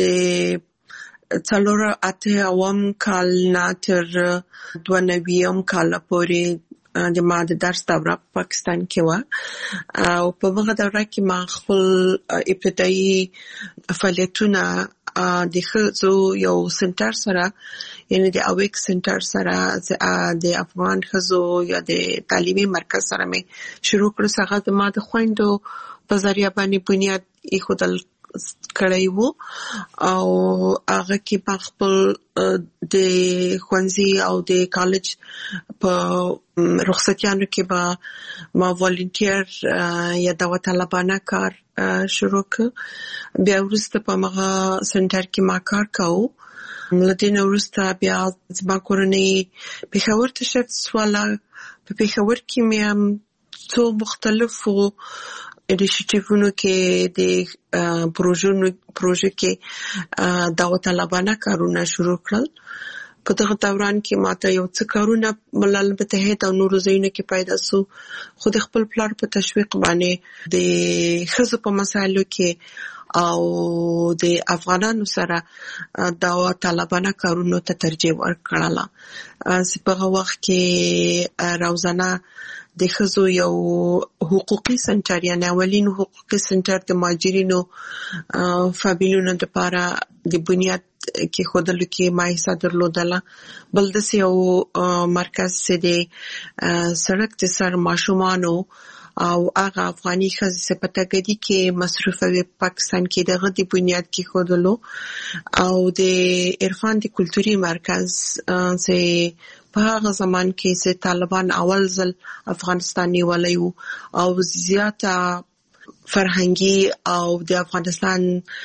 څلور اته اوم کال نه تر دوه نویم کال پورې د ما د درس دوره پاکستان کې و او په هغه دوره کې ما خپل ابتدایي فعالیتونه د ښځو یو سنټر سره، یعنی د اویک سنټر سره د افغان ښځو یا د تعلیمي مرکز سره مې شروع کړو. هغه د ما د خویندو په ذریعه باندې بنیاد ایښودل کړی وو او هغه کې په خپل د ښوونځي او د کالج په رخصتیانو کې به ما والنټیر یا دعوت طلبانه کار شروع کړ. بیا وروسته په هغه سنټر کې ما کار کاوه. له دې نه وروسته بیا زما کورنۍ پېښور ته شفت شوله. په پېښور کې مې هم څو مختلفو انیشیټیوونو کې د پروژونو پروژه کې دعوت طلبانه کارونه شروع کړل. په دغه دوران کې ماته یو څه کارونه ملل متحد او نورو ځایونو کې پیدا سو، خو د خپل پلار په تشویق باندې د ښځو په مسایلو کې او د افغانانو سره دعوت طلبانه کارونو ته ترجیح ورکړله. په هغه وخت کې روزانه د ښځو یو حقوقي سنټر، یعنی اولین حقوقي سنټر د مهاجرینو فامیلونو لپاره د بنیاد کې خودلو کې ما حصہ درلودله. بل داسې یو مرکز چې د سړک د سر ماشومانو او هغه افغاني ښځې چې په تګدي کې مصروفه پاکستان کې دغه د بنیاد کې خودلو او د عرفان د کلتوري مرکز چې په هغه زمان کې چې طالبان اول ځل افغانستان نیولی وو او زیاته فرهنګي او د افغانستان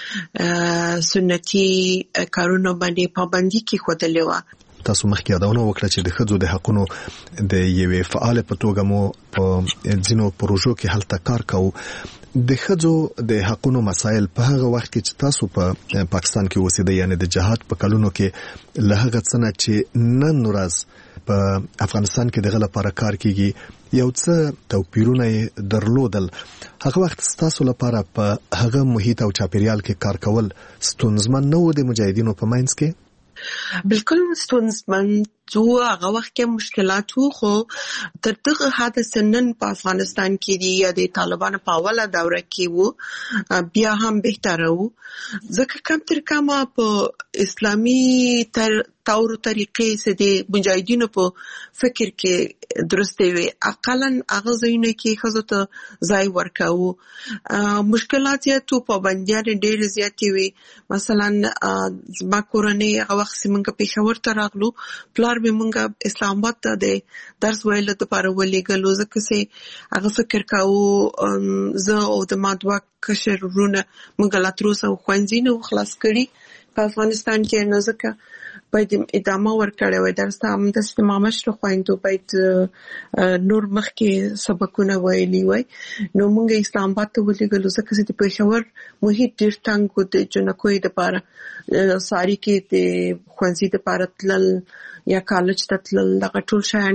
سنتي کارونه باندې پابندي کې خودلې وه. تاسو مخکې یادونه وکړه چې د ښځو د حقوقو د یوې فعال په توګه مو په ځینو پروژو کې هلته کار کوو. د ښځو د حقوقو مسایل په هغه وخت کې چې تاسو په پاکستان کې اوسېدئ، یعنی د جهاد په کلونو کې له هغه څه نه چې نن ورځ په افغانستان کې دغه لپاره کار کیږي، یو څه توپیرونه درلودل، هغه وخت ستاسو لپاره په هغه محیط او چاپیریال کې کار کول ستونزمن نه و د مجاهدینو په منځ کې؟ بالکل ستونزمن جو هغه وخت کې مشکلات وو، خو تر دغه حد سنن په افغانستان کې دی یا د طالبانو په اوله دوره کې وو بیا هم بهتره وو، ځکه کم تر کمه په اسلامي تر تور طریقې سره د مجاهدینو په فکر کې درسته وي، اقلا هغه ځایونه کې خزو ته ځای ورکاو. مشکلات یې تو پابندیان ډېر زیاتې وي، مثلا زما کورنۍ هغه وخت څنګه پېښور ته راغلو، پلار به مونږه اسلام آباد ته د درس ویلو لپاره ولېږلو، ځکه چې هغه فکر کاوه زه او د ما دوه کشر ورونه مونږ لا تر اوسه ښوونځي نه خلاص کړي په افغانستان کې، نو ځکه باید ادامه ورکړی وای درس ته، همداسې ما مشره خویندو باید نور مخکې سبقونه ویلي وای، نو مونږ اسلام آباد ته ولېږلو ځکه چې د پېښور محیط ډېر تنګ و، د جنکو دپاره ساري کې د ښوونځي دپاره تلل یا کالج ته تلل دغه ټول شیان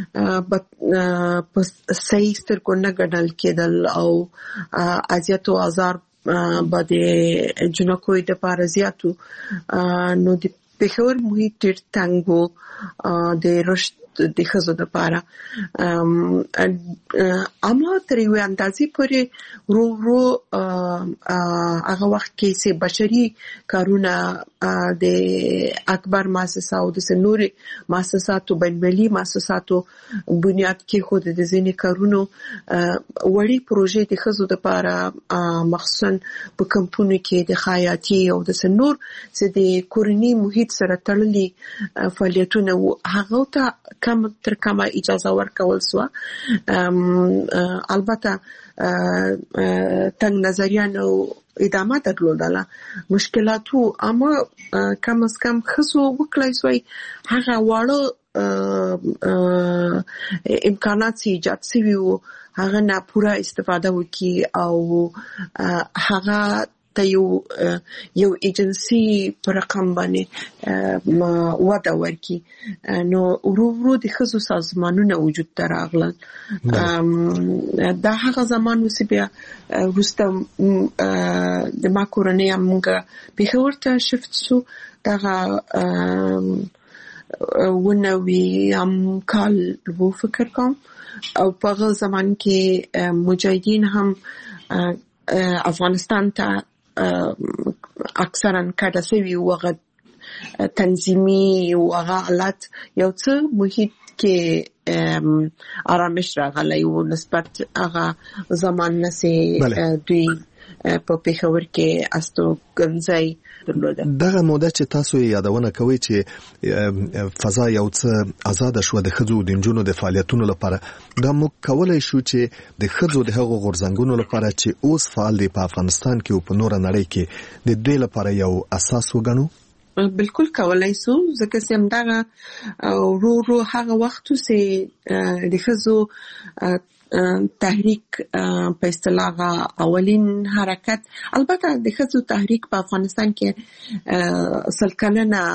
په صحیح سترګو نه ګڼل کېدل او اذیت او آزار به د جنکو دپاره زیات و. نو د پېښور محیط ډېر تنګ و د رشد د ښځو دپاره، اما تر یوې اندازې پورې ورو ورو هغه وخت کې چې بشري کارونه د اکبر مؤسسه او د نورې مؤسساتو بین‌المللي مؤسساتو بنیاد کېښود، د ځینې کارونو وړې پروژې د ښځو دپاره مخصوصا په کمپونو کې د خیاطي او د نور چې د کورني محیط سره تړلي فعالیتونه وو، هغه ته کم تر کمه اجازه ورکول سوه. البته تنگ نظریانو ادامه درلودله، مشکلاتو، اما کم از کم ښځو وکړای سوی هغه واړه امکانات چې ایجاد سوي وو هغه نه پوره استفاده وکړي او هغه ته یو یو ایجنسی پر رقم باندې وده ورکړي. نو ورو ورو د ښځو سازمانونه وجود ته راغلل. دا هغه زمان و چې بیا وروسته د ما کورنۍ موږ پېښور ته شفت شو، دغه ونوي کال وو فکر کوم، او په هغه زمان کې مجاهدین هم افغانستان ته اکثرا کډه سوي و، هغه تنظیمي او هغه حالت یو څه محیط کې آرامش راغلی و نسبت هغه زمان نه چې دوی په پېښور کې استوګنځی درلوده. دغه موده چې تاسو یادونه کوي چې فضا یو څه آزاد شو د ښځو د نجونو د فعالیتونو لپاره، دا موږ کولای شو چې د ښځو د هغو غورځنګونو لپاره چې اوس فعال دي په افغانستان کې او په نوره نړۍ کې د دې لپاره یو اساس وګڼو؟ بالکل کولای سو، ځکه چې همدغه ورو ورو هغه وخت چې د ښځو تحریک په اصطلاح اولین حرکت، البته د ښځو تحریک په افغانستان کې سل کلنه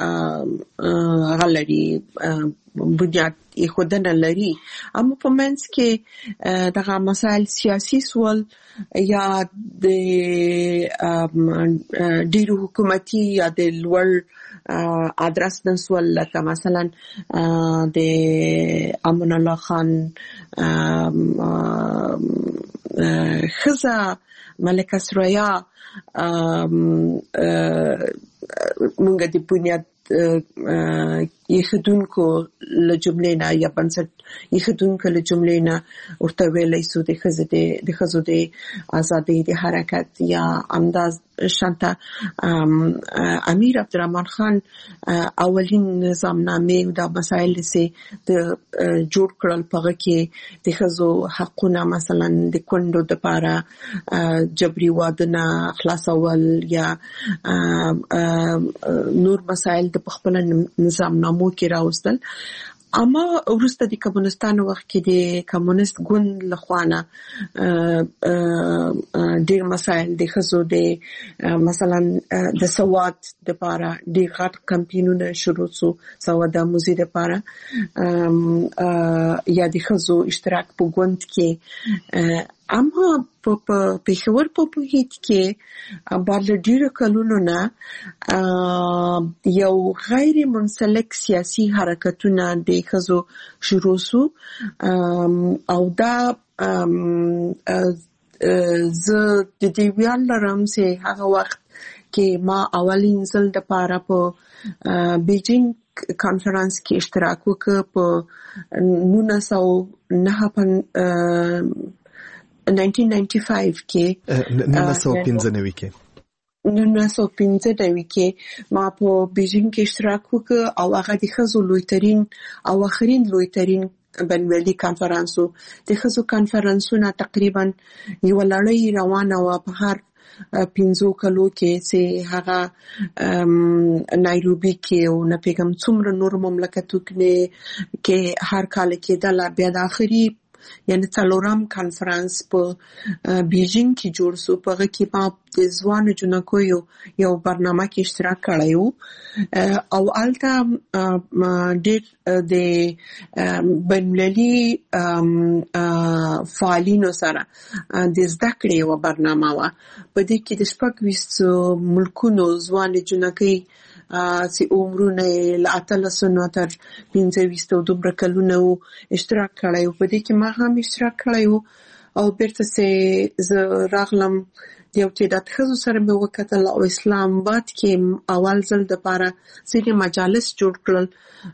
غلري بنیاد خودنه لري، اما په منځ کې دغه مسائل سیاسي سوال یا د ډیرو حکومتي یا د لوړ ادرس نسول، لکه مثلا د امان الله خان ښځه ملکه سریا مونږ د بنیاد یخدونکو له جملې نه یا بنسټ یخدونکو له جملې نه ورته ویلی سو د ښځو د ازادۍ د حرکت، یا انداز شانته امیر عبدالرحمن خان اولین نظامنامې دا مسایل چې د جوړ کړل، په هغه کې د ښځو حقونه مثلا د کونډو دپاره جبري وادونه خلاصول یا نور مسایل د خپل نظامنامو کې راوستل. اما وروسته د کمونستانو وخت کې د کمونست ګوند لخوانه ډېر مسایل د خزو د مثلا د سواد د لپاره د غټ کمپاینونه شروع شو سواد موزي د لپاره یا د خزو اشتراک په ګوند کې اما په پیښور په هیڅ کې بعد ډیر کلونو نه یو غیر منسلک سیاسي حرکتونه د خزو شروع شو او دا زه د دې ویل لرم چې هغه وخت کې ما اولین ځل د پاره په بیجینګ کانفرنس کې اشتراک وکړ په نولس سوه نهه نولس نولس کې نولس سوه پنځه نوي کې نولس سوه پنځه نوي کې ما په بیجینګ کې اشتراک وکړ او هغه د خزو لویترین او اخرین لویترین بین‌المللي کانفرنسو د خزو کانفرنسونه تقریبا یو لړۍ روانه و په هر پنځو کلو کې چې هغه نایروبي کې او نه پیغام څومره نور مملکتو کې هر کال کې د لا بیا د اخري یعنی څلورم کانفرنس په بیجینګ کې جوړ شو په هغه کې ما د ځوانو جنکو یو یو برنامه کې اشتراک کړی و او الته ډېر د بین‌المللي فعالینو سره د زده کړې و برنامه و په دې کې د شپږ ویشتو ملکونو ځوان جنکۍ چې عمرونه له اتلسو نه تر پنځه ویشتو دومره کلونه اشتراک کړی و په دې کې ما هم اشتراک کړی و او بیرته چې زه راغلم یو چې د ښځو سره مې وکتل او اسلام آباد کې اول ځل د پاره ځینې مجالس جوړ کړل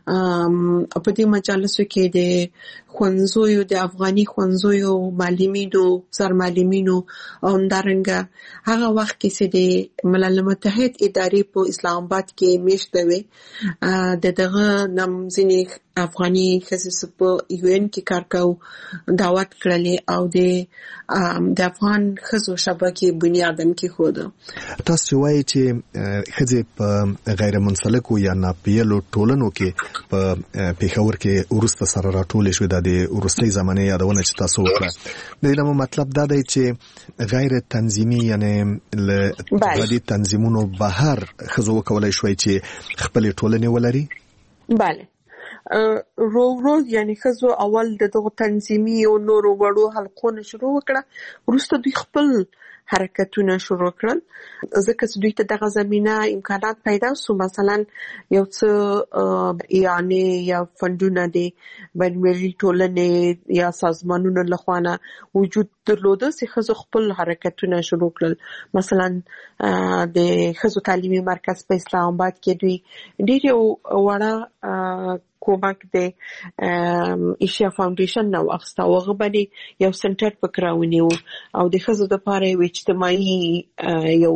په دې مجالسو کې د ښوونځیو د افغاني ښوونځیو معلمینو سرمعلمینو او همدارنګه هغه وخت کې چې د ملل متحد ادارې په اسلام آباد کې میشته وي د دغه نم ځینې افغاني ښځې په یو ان کې کار کوي دعوت کړلې او د د افغان ښځو شبکې بنیادم کې خود تاسو وایي چې ښځې په غیر منسلکو یا ناپیلو ټولنو کې په پیښور کې ورسته سره راټول شو د ورستۍ زمانه یادونه چې تاسو وکړه د دې مطلب دا دی چې غیر تنظیمي یعنی له غړي تنظیمونو بهر ښځو کولای شوي چې خپل ټولنې ولري bale رو رو یعنی خزو اول د دغه تنظیمي او نورو وړو حلقونه شروع وکړه وروسته دوی خپل حرکتونه شروع کړل ځکه چې دوی ته دغه زمينه امکانات پیدا شو مثلا یو څه یعنی یا فندونه دي بین‌المللي ټولنې یا سازمانونو لخوانه وجود درلوده چې خزو خپل حرکتونه شروع کړل مثلا د خزو تعلیمي مرکز په اسلام آباد کې دوی ډېر وړه کومک د ایشیا فاونډیشن نو اخستا وغه باندې یو سنټر پکراونی او د خزو د پاره یو اجتماعي یو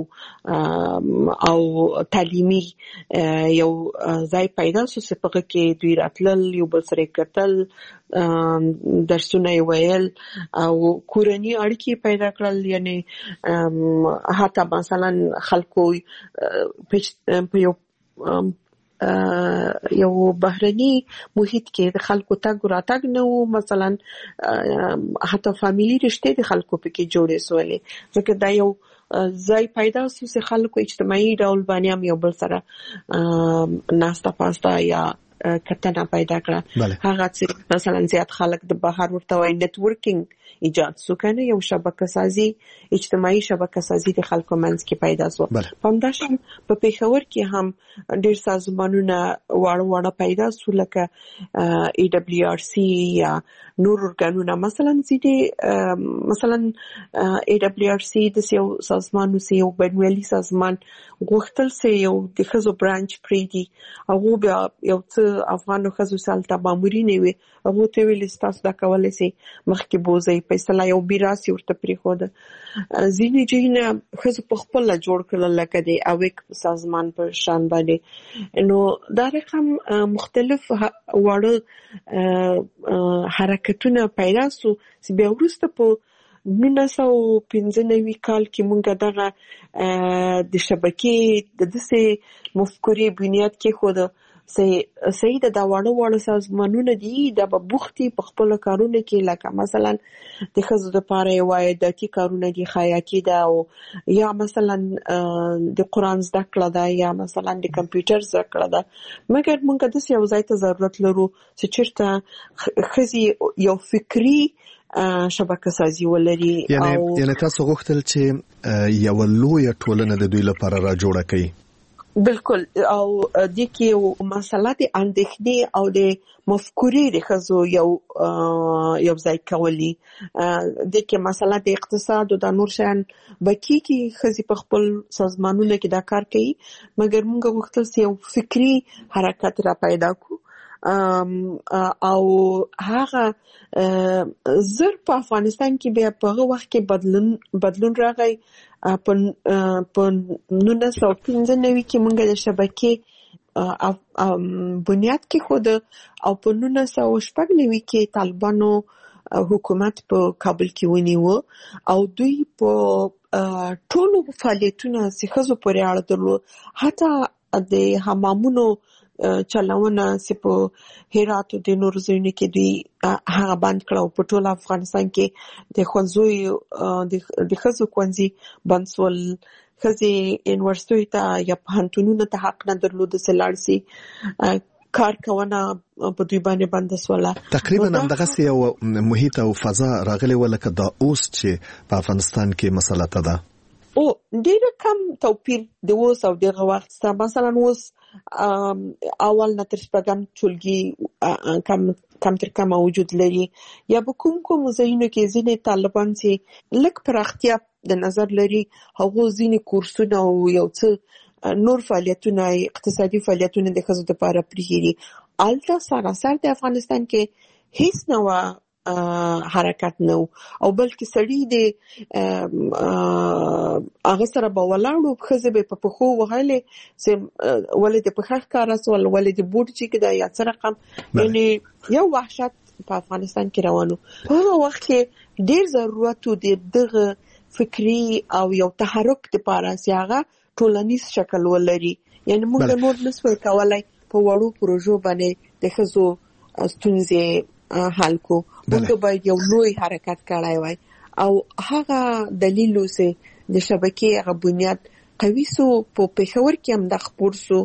او تعلیمي یو ځای پیدا شو چې په کې دوی راتلل یو بل سره کتل درسونه ویل او کورنۍ اړیکې پیدا کړل یعنی حتی مثلا خلکو په یو یو بهرني محیط کې د خلکو تګ راتګ نه و مثلا حتی فاميلي رشته د خلکو په کې جوړې سوالې ځکه دا یو ځای پیدا شو چې خلکو اجتماعي ډول باندې هم یو بل سره ناستا پاستا یا کتنه پیدا کړه هغه چې مثلا زیات خلک د بهر ورته وای نت ورکینګ ایجاد شو کنه یو شبکه سازي اجتماعي شبکه سازي د خلکو منځ کې پیدا شو همداشان په پیښور کې هم ډېر سازمانونه واړه واړه پیدا شو لکه ای دبلیو آر سی یا نور ورګانونه مثلا چې مثلا ای دبلیو آر سی د یو سازمان سي یو بین‌المللي سازمان غوښتل سي یو د خزو برانچ پریدي او بیا یو څه افغانو خزو سالته مامورین وي هغه ته ویل تاسو دا کولای سي مخکې بوزي فیصله یو بیراسي ورته پری خو ده ځینې جهنه خزو په خپل جوړ کړل لکه د اویک سازمان پر شان باندې نو دا رقم مختلف وړ حرکتونه پیدا سو چې بیا ورسته په نولس سوه پنځه نوي کال کې مونږ دغه د شبکې د دسه مفکورې بنیاد کې خو سي سید دا وړو وړو سازمانونه دي د بوختي په خپل کارونه کې لکه مثلا د خزو د پاره وای د تی کارونه دي خیاطي دا او یا مثلا د قران زده کړه دا یا مثلا د کمپیوټر زده کړه دا مګر موږ د یو ځای ته ضرورت لرو چې چیرته خزي یو فکری شبکه سازي ولري یعنی یعنی تاسو غوښتل چې یو لوی ټولنه د دوی لپاره را جوړه کړئ بالکل او د کې مسله د اندېښنې او د مفکورې د خزو یو یو ځای کولی د کې مسله د اقتصاد او د نور شان بکی کې خزي په خپل سازمانونو کې دا کار کوي مګر موږ غوښتل چې یو فکری حرکت را پیدا کو او هغه زر په افغانستان کې بیا په هغه وخت کې بدلون بدلون راغی په په نونه سو پنځه نوي کې موږ د شبکې بنیاد کې خود او په نونه سو شپږ نوي کې طالبانو حکومت په کابل کې ونیو او دوی په ټولو فعالیتونو سیخزو پورې اړه درلود حتی د حمامونو چلاونه چې په هرات او د نور ځایونو کې دی هغه بند کړو په ټول افغانستان کې د خنزوي د خزو کوونځي بنسول خزي یونیورسيټي ته یا پوهنتونونو ته حق نه درلود سلارسي کار کوونه په دوی باندې بند سواله تقریبا همدغه یو محیط او فضا راغلی ولکه دا اوس چې په افغانستان کې مسله ده او ډیر کم توپیر د اوس او دغه وخت سره مثلا اوس اول نه تر شپږم ټولګي کم کم تر کم موجود لري یا به کوم کوم ځایونو کې ځینې طالبان چې لک پراختیا د نظر لري هغه ځینې کورسونه او یو څه نور فعالیتونه اقتصادي فعالیتونه د خزو لپاره پریږي الته سراسر د افغانستان کې هیڅ نه حرکت نو او بلکې سړی د هغه سره به ولاړو خزه به په پخو وهلې چې ولې د پخخ کار اسول ولې د بوټ چې دا یا څه رقم یعنی یو وحشت په افغانستان کې روانو په هغه وخت کې ډیر ضرورت دی دغه فکری او یو تحرک لپاره چې هغه ټولنیز شکل ولري یعنی موږ نور نسوي کولای په وړو پروژو باندې د خزو ستونزې حل کو موږ باید یو لوی حرکت کړای وای او هغه دلیل اوسه د شبکې هغه بنیاد قوي سو په پېښور کې هم د خبر سو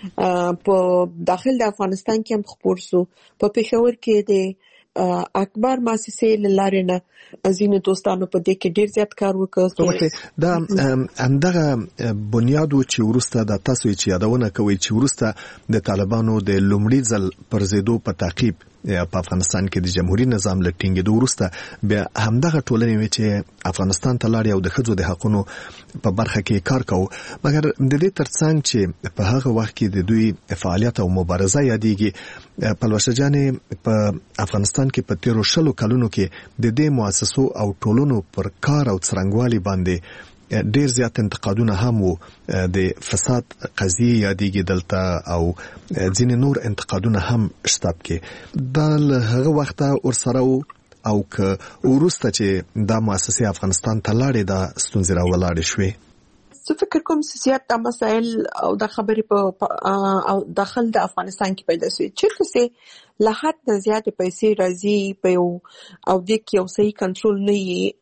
په داخل د افغانستان کې هم خبر سو په پېښور کې د اکبر مؤسسې لاره نه ازینه دوستانو په دې کې ډیر زیات کار وکړ دا همدغه بنیادو چې ورسته د تاسو چې یادونه کوي چې ورسته د طالبانو د لومړي ځل پر زیدو په تعقیب په افغانستان کې د جمهوریت نظام لټینګېدو وروسته بیا همدغه ټولنې وی چې افغانستان ته لاړ او د ښځو د حقوقو په برخه کې کار کوي مګر د دې ترڅنګ چې په هغه وخت کې د دوی فعالیت او مبارزه یادېږي پلوشه جانې په افغانستان کې په تیرو شلو کلونو کې د دې مؤسسو او ټولنو پر کار او څرنګوالي باندې ډیر زیات انتقادونه هم وو د فساد قضیه یادېږي دلته او ځینې نور انتقادونه هم شته کې د هغه وخت ورسره او که ورسته چې دا مؤسسه افغانستان ته لاړې دا ستونزې راولاړې شوې زه فکر کوم چې زیات د مسایل او د خبرې په او داخل د افغانستان کې پیدا شوی چې څه له حد نه زیات پیسې راځي په یو او د کې یو صحیح کنټرول نه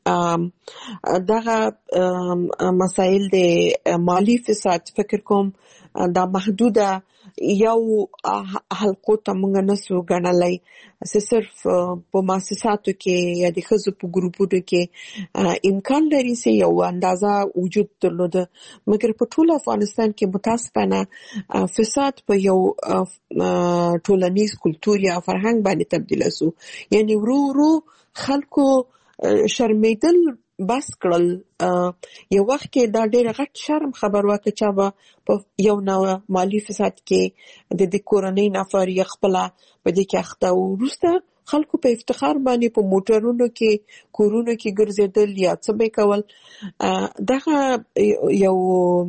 یي دغه مسایل د مالی فساد فکر کوم دا محدوده یو حلقو ته موږ نسو غنلای چې صرف په مؤسساتو کې یا د خزو په ګروپونو کې امکان لري چې یو اندازه وجود درلود مګر په ټول افغانستان کې متاسفانه فساد په یو ټولنیز کلتور یا فرهنګ باندې تبدیل شو یعنی ورو ورو خلکو شرمیدل بس کړل یو وخت کې دا ډېر غټ شرم خبر واکه چې با په یو نو مالی فساد کې د دې کورنۍ نفر یې خپل په دې کې اخته ورسته خلکو په افتخار باندې په موټرونو کې کورونو کې ګرځیدل یا څه به کول دغه یو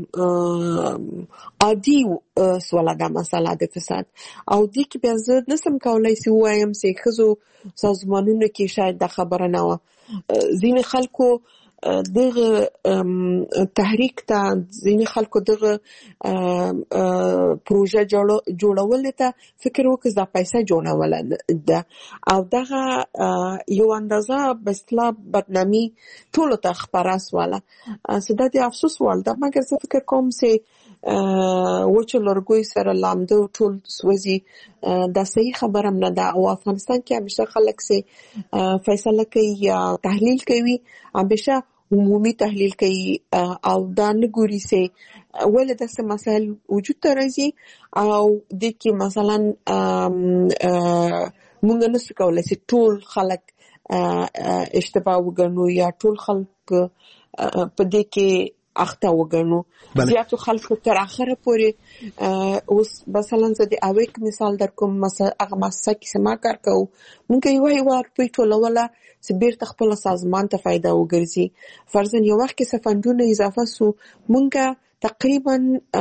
عادي سواله ده مسله د فساد او دې کې بیا زه نسم کولای چې وایم چې خزو سازمانونو کې شاید د خبره نه و ځینې خلکو دغه تحریک ته ځینې خلکو دغه پروژه جوړول ته فکر وکړ دا پیسې جوړول ده او دغه یو اندازه بسلا بدنامي ټول ته خبره سواله سده د افسوس والده مګر زه فکر کوم چې وچ لرګوي سره لامده ټول سوځي دا صحیح خبره نه ده او افغانستان کې همیشه خلک سي فیصله کوي یا تحلیل کوي همیشه عمومي تحلیل کوي او دا نه ګوري سي ولې داسې مسایل وجود ته راځي او د کې مثلا موږ نه څه کولای سي ټول خلک اشتباه وګڼو یا ټول خلک په دې کې اخته وګڼو زیاتو خلکو تر اخره پورې اوس مثلا زه د اویک مثال در کوم مثلا هغه مسه کې سما کار کوو مونږ یو یو ور په ټولوله چې بیرته خپل سازمان ته فائدہ وګرځي فرضاً یو وخت کې سفندونه اضافه سو مونږ تقریبا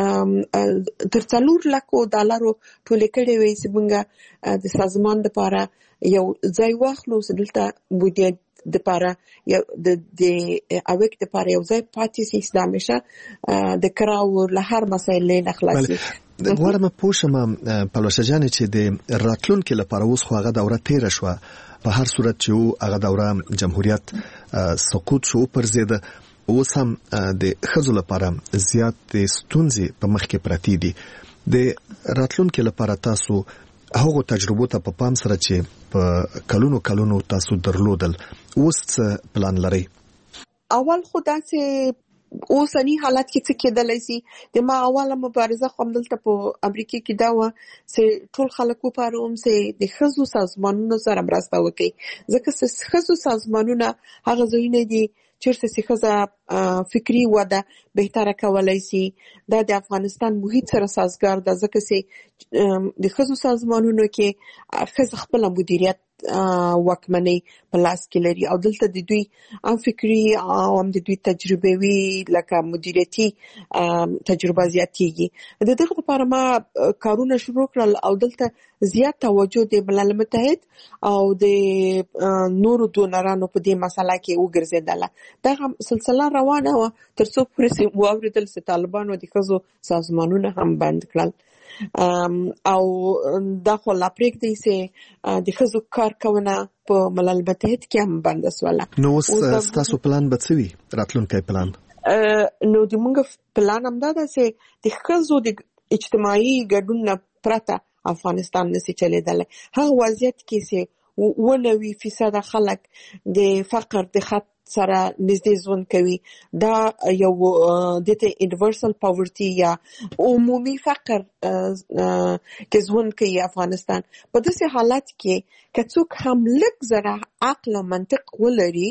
تر څلور لکو ډالرو ټولې کړې وې چې مونږ د سازمان لپاره یو ځای واخلو چې دلته بودیه د پاره یو د د اویک د پاره یو ځای پاتې سي اسلامشه د کراو له هر مسایلې نه خلاصي غواړم پوښتنه پلوشه جان چې د راتلونکو لپاره اوس خو هغه دوره تیر شو په هر صورت چې هغه دوره جمهوریت سقوط شو پر زید اوس هم د خزو لپاره زیات ستونزې په مخ کې پراتی دي د راتلونکو لپاره تاسو هغه تجربه ته په پام سره چې په کلونو کلونو تاسو درلودل اوس پلان لري اول خدا چې اوسنی حالت کې څه کېدلای شي د ما اوله مبارزه کوم دلته په امریکا کې دا و چې ټول خلکو پاروم چې د خزو سازمانونو سره مرسته وکړي ځکه چې خزو سازمانونه هغه ځایونه دي چیرته چې خزه فکری وده بهتره کولای شي دا د افغانستان محیط سره سازګار ده ځکه چې د خزو سازمانونو کې خزه خپل مدیریت وکمنۍ په لاس کې لري او دلته د دوی ام فکری او ام د دوی تجربه وی لکه مدیریتي تجربه زیاتېږي د دغه لپاره ما کارونه شروع کړل او دلته زیات توجه د ملل متحد او د نورو دونرانو په دې مسله کې وګرځیدله دا سلسله روانه و تر څو پورې واوریدل چې طالبانو د خزو سازمانونه هم بند کړل او دا خو لا پرېږدي چې د خزو کارکونه په ملل متحد کې هم بند سواله نو تاسو پلان به څه وي راتلونکی پلان نو د موږ پلان هم دا ده چې د خزو د اجتماعي ګډون پرته افغانستان نشي چلیدلی هغه وضعیت کې چې ونوي فیصد خلک د فقر د خط سره نږدې ژوند کوي دا یو د ته یونیورسل پاورټي یا عمومي فقر کې ژوند کوي افغانستان په داسې حالت کې که څوک هم لږ زره عقل او منطق ولري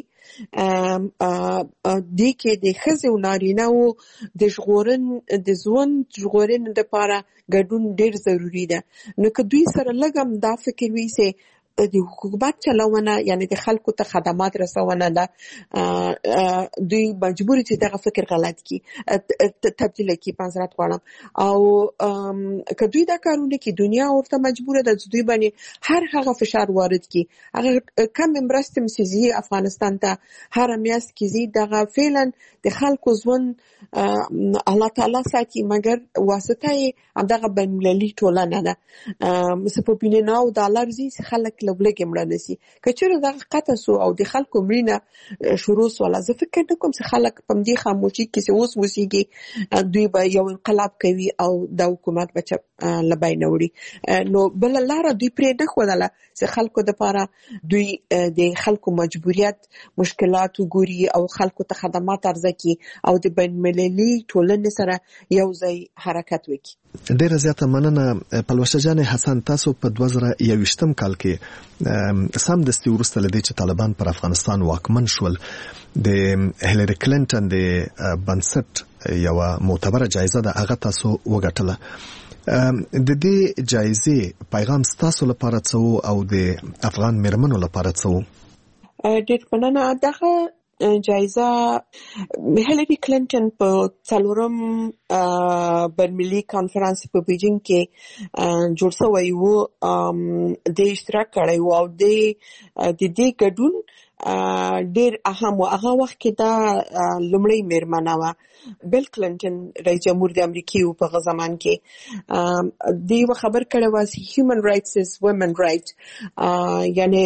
د کې د ښځې او نارینه‌و د ژغورن د ژوند ژغورنې لپاره ګډون ډېر ضروری ده نو که دوی سره لږ هم دا فکر وي چې د حکومت چلونه یعنی د خلکو ته خدمات رسونه ده دوی مجبور دي دغه فکر غلط کی تبدیل کی پنځرات غواړم او که دوی دا کارونه کی دنیا ورته مجبور ده دوی باندې هر هغه فشار وارد کی هغه کم مرستم سيزي افغانستان ته هر میاس کی زی دغه فعلا د خلکو ژوند الله تعالی ساتي مګر واسطه هم دغه بنمللي ټولنه ده په بیناو ډالر زی خلک لوبلګ مړه نسی کچره دغه قطه سو او د خلکو مړینه شروع ولا زه فکر نه کوم چې خلک په دې خاموشي کې اوس وسیږي دوی به یو انقلاب کوي او د حکومت بچ لبای نوړي نو بل لار دوی پرې نه خوله چې خلکو د لپاره دوی د خلکو مجبوریت مشکلات وګوري او خلکو ته خدمات ارزکي او د بین المللي ټولنې سره یو ځای حرکت وکړي ډیره زیاته مننه پلوشه جان حسن تاسو په دوه زره یوویشتم کال کې سم دستي ورسته لدی چې طالبان پر افغانستان واکمن شول د هیلری کلینټن د بنسټ یو معتبره جایزه ده هغه تاسو وګټله د دې جایزې پیغام تاسو لپاره څه او د افغان مرمنو لپاره څه ډېر مننه دغه جایزه هیلری کلینټن په څلورم بین‌المللي کانفرنس په بیجینګ کې جوړ شوی و د اشتراک کړی و او د دې ګډون ډیر اهم و. هغه وخت کې دا لومړی میرمنه و. بیل کلینټن رئیس جمهور د امریکای په هغه زمان کې دی و خبر کړی و human rights is women right، یعنی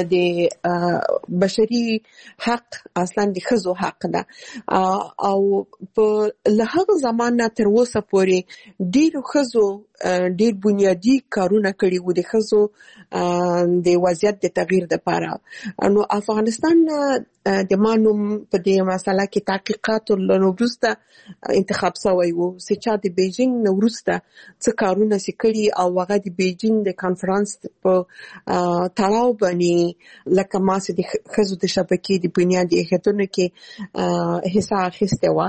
د بشري حق اصلا د ښځو حق ده. او په له هغه زمان نه تر اوسه پورې ډیرو ښځو ډیر بنیادی کارونه کړي وو د ښځو د وضعیت د تغییر لپاره. نو افغانستان د مانوم په دې مسله کې تحقیقات وروسته انتخاب شوی وو چې د بیجینګ نو وروسته څه کارونه سې کړي او هغه د بیجینګ د کانفرنس په تړاو باندې لکه ما چې د ښځو د شبکې د بنیادي اهدافونو کې حصہ اخیسته و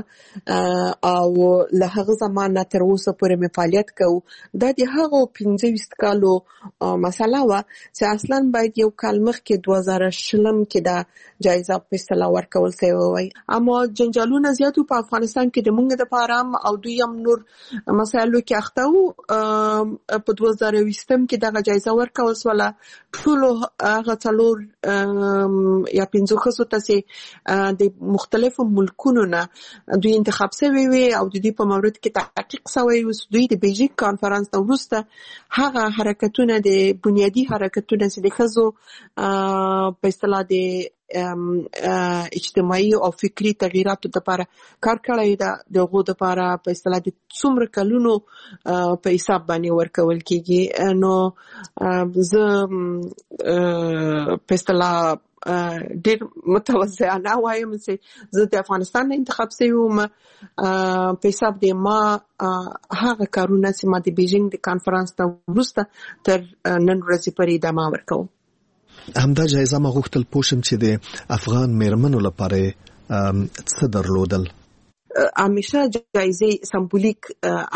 او له هغه زمانه تر اوسه پورې مې فعالیت کوو. دا د هغو پنځه ویشت کالو مسله و چې اصلا باید یو کال مخکې دوه زره شلم کې دا جایزه په اصطلاح ورکول شوی وای. اما جنجالونه زیاتو په افغانستان کې د مونږ د پاره او دوی هم نور مسایلو کې اخته وو. په دوه زره ویشتم کې دغه جایزه ورکول شوله. ټول هغه څلور یا پنځه ښځو ته د مختلفو ملکونو نه دوی انتخاب شوي وي او د دې په مورد کې تحقیق شوی و. دوی د بیجینګ کانفرنس نه وروسته هغه حرکتونه د بنیادي حرکتونه چې د ښځو په اصطلاح د اجتماعي او فکری تغییراتو لپاره کار کړی دا د غو د لپاره په اصطلاح د څومره کلونو په حساب باندې ورکول کیږي. نو زه په اصطلاح ډیر متوازنه وایم چې زه د افغانستان نه انتخاب شوی وم په حساب د ما هغه کارونه چې ما د بیجینګ د کانفرنس نه وروسته تر نن ورځې پورې ادامه ورکوم. همدا جایزه ما غوښتل پوښم چې د افغان میرمنو لپاره څه درلودل؟ همیشه جایزې سمبولیک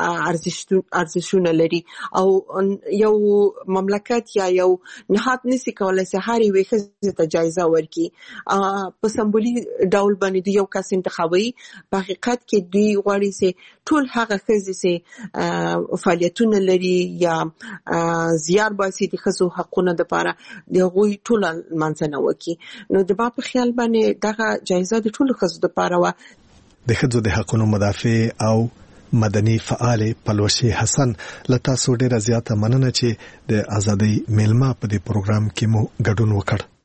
ارزښتونه لري او یو مملکت یا یو نهاد نشي کولای چې هر یو ښځې ته جایزه ورکړي په سمبولیک ډول باندې یو کس انتخابوي. په حقیقت کې دوی غواړي چې ټول هغه ښځې چې فعالیتونه لري یا زیار باسي د ښځو حقونو لپاره د هغوی ټول لمانځنه وکړي. نو د ما په خیال باندې دغه جایزه د ټولو ښځو لپاره وه. د ښځو د حقونو مدافع او مدني فعال پلوشي حسن له تاسو ډیره زیاته مننه چې د ازادۍ میلمه په دې پروګرام کې مو ګډون وکړ.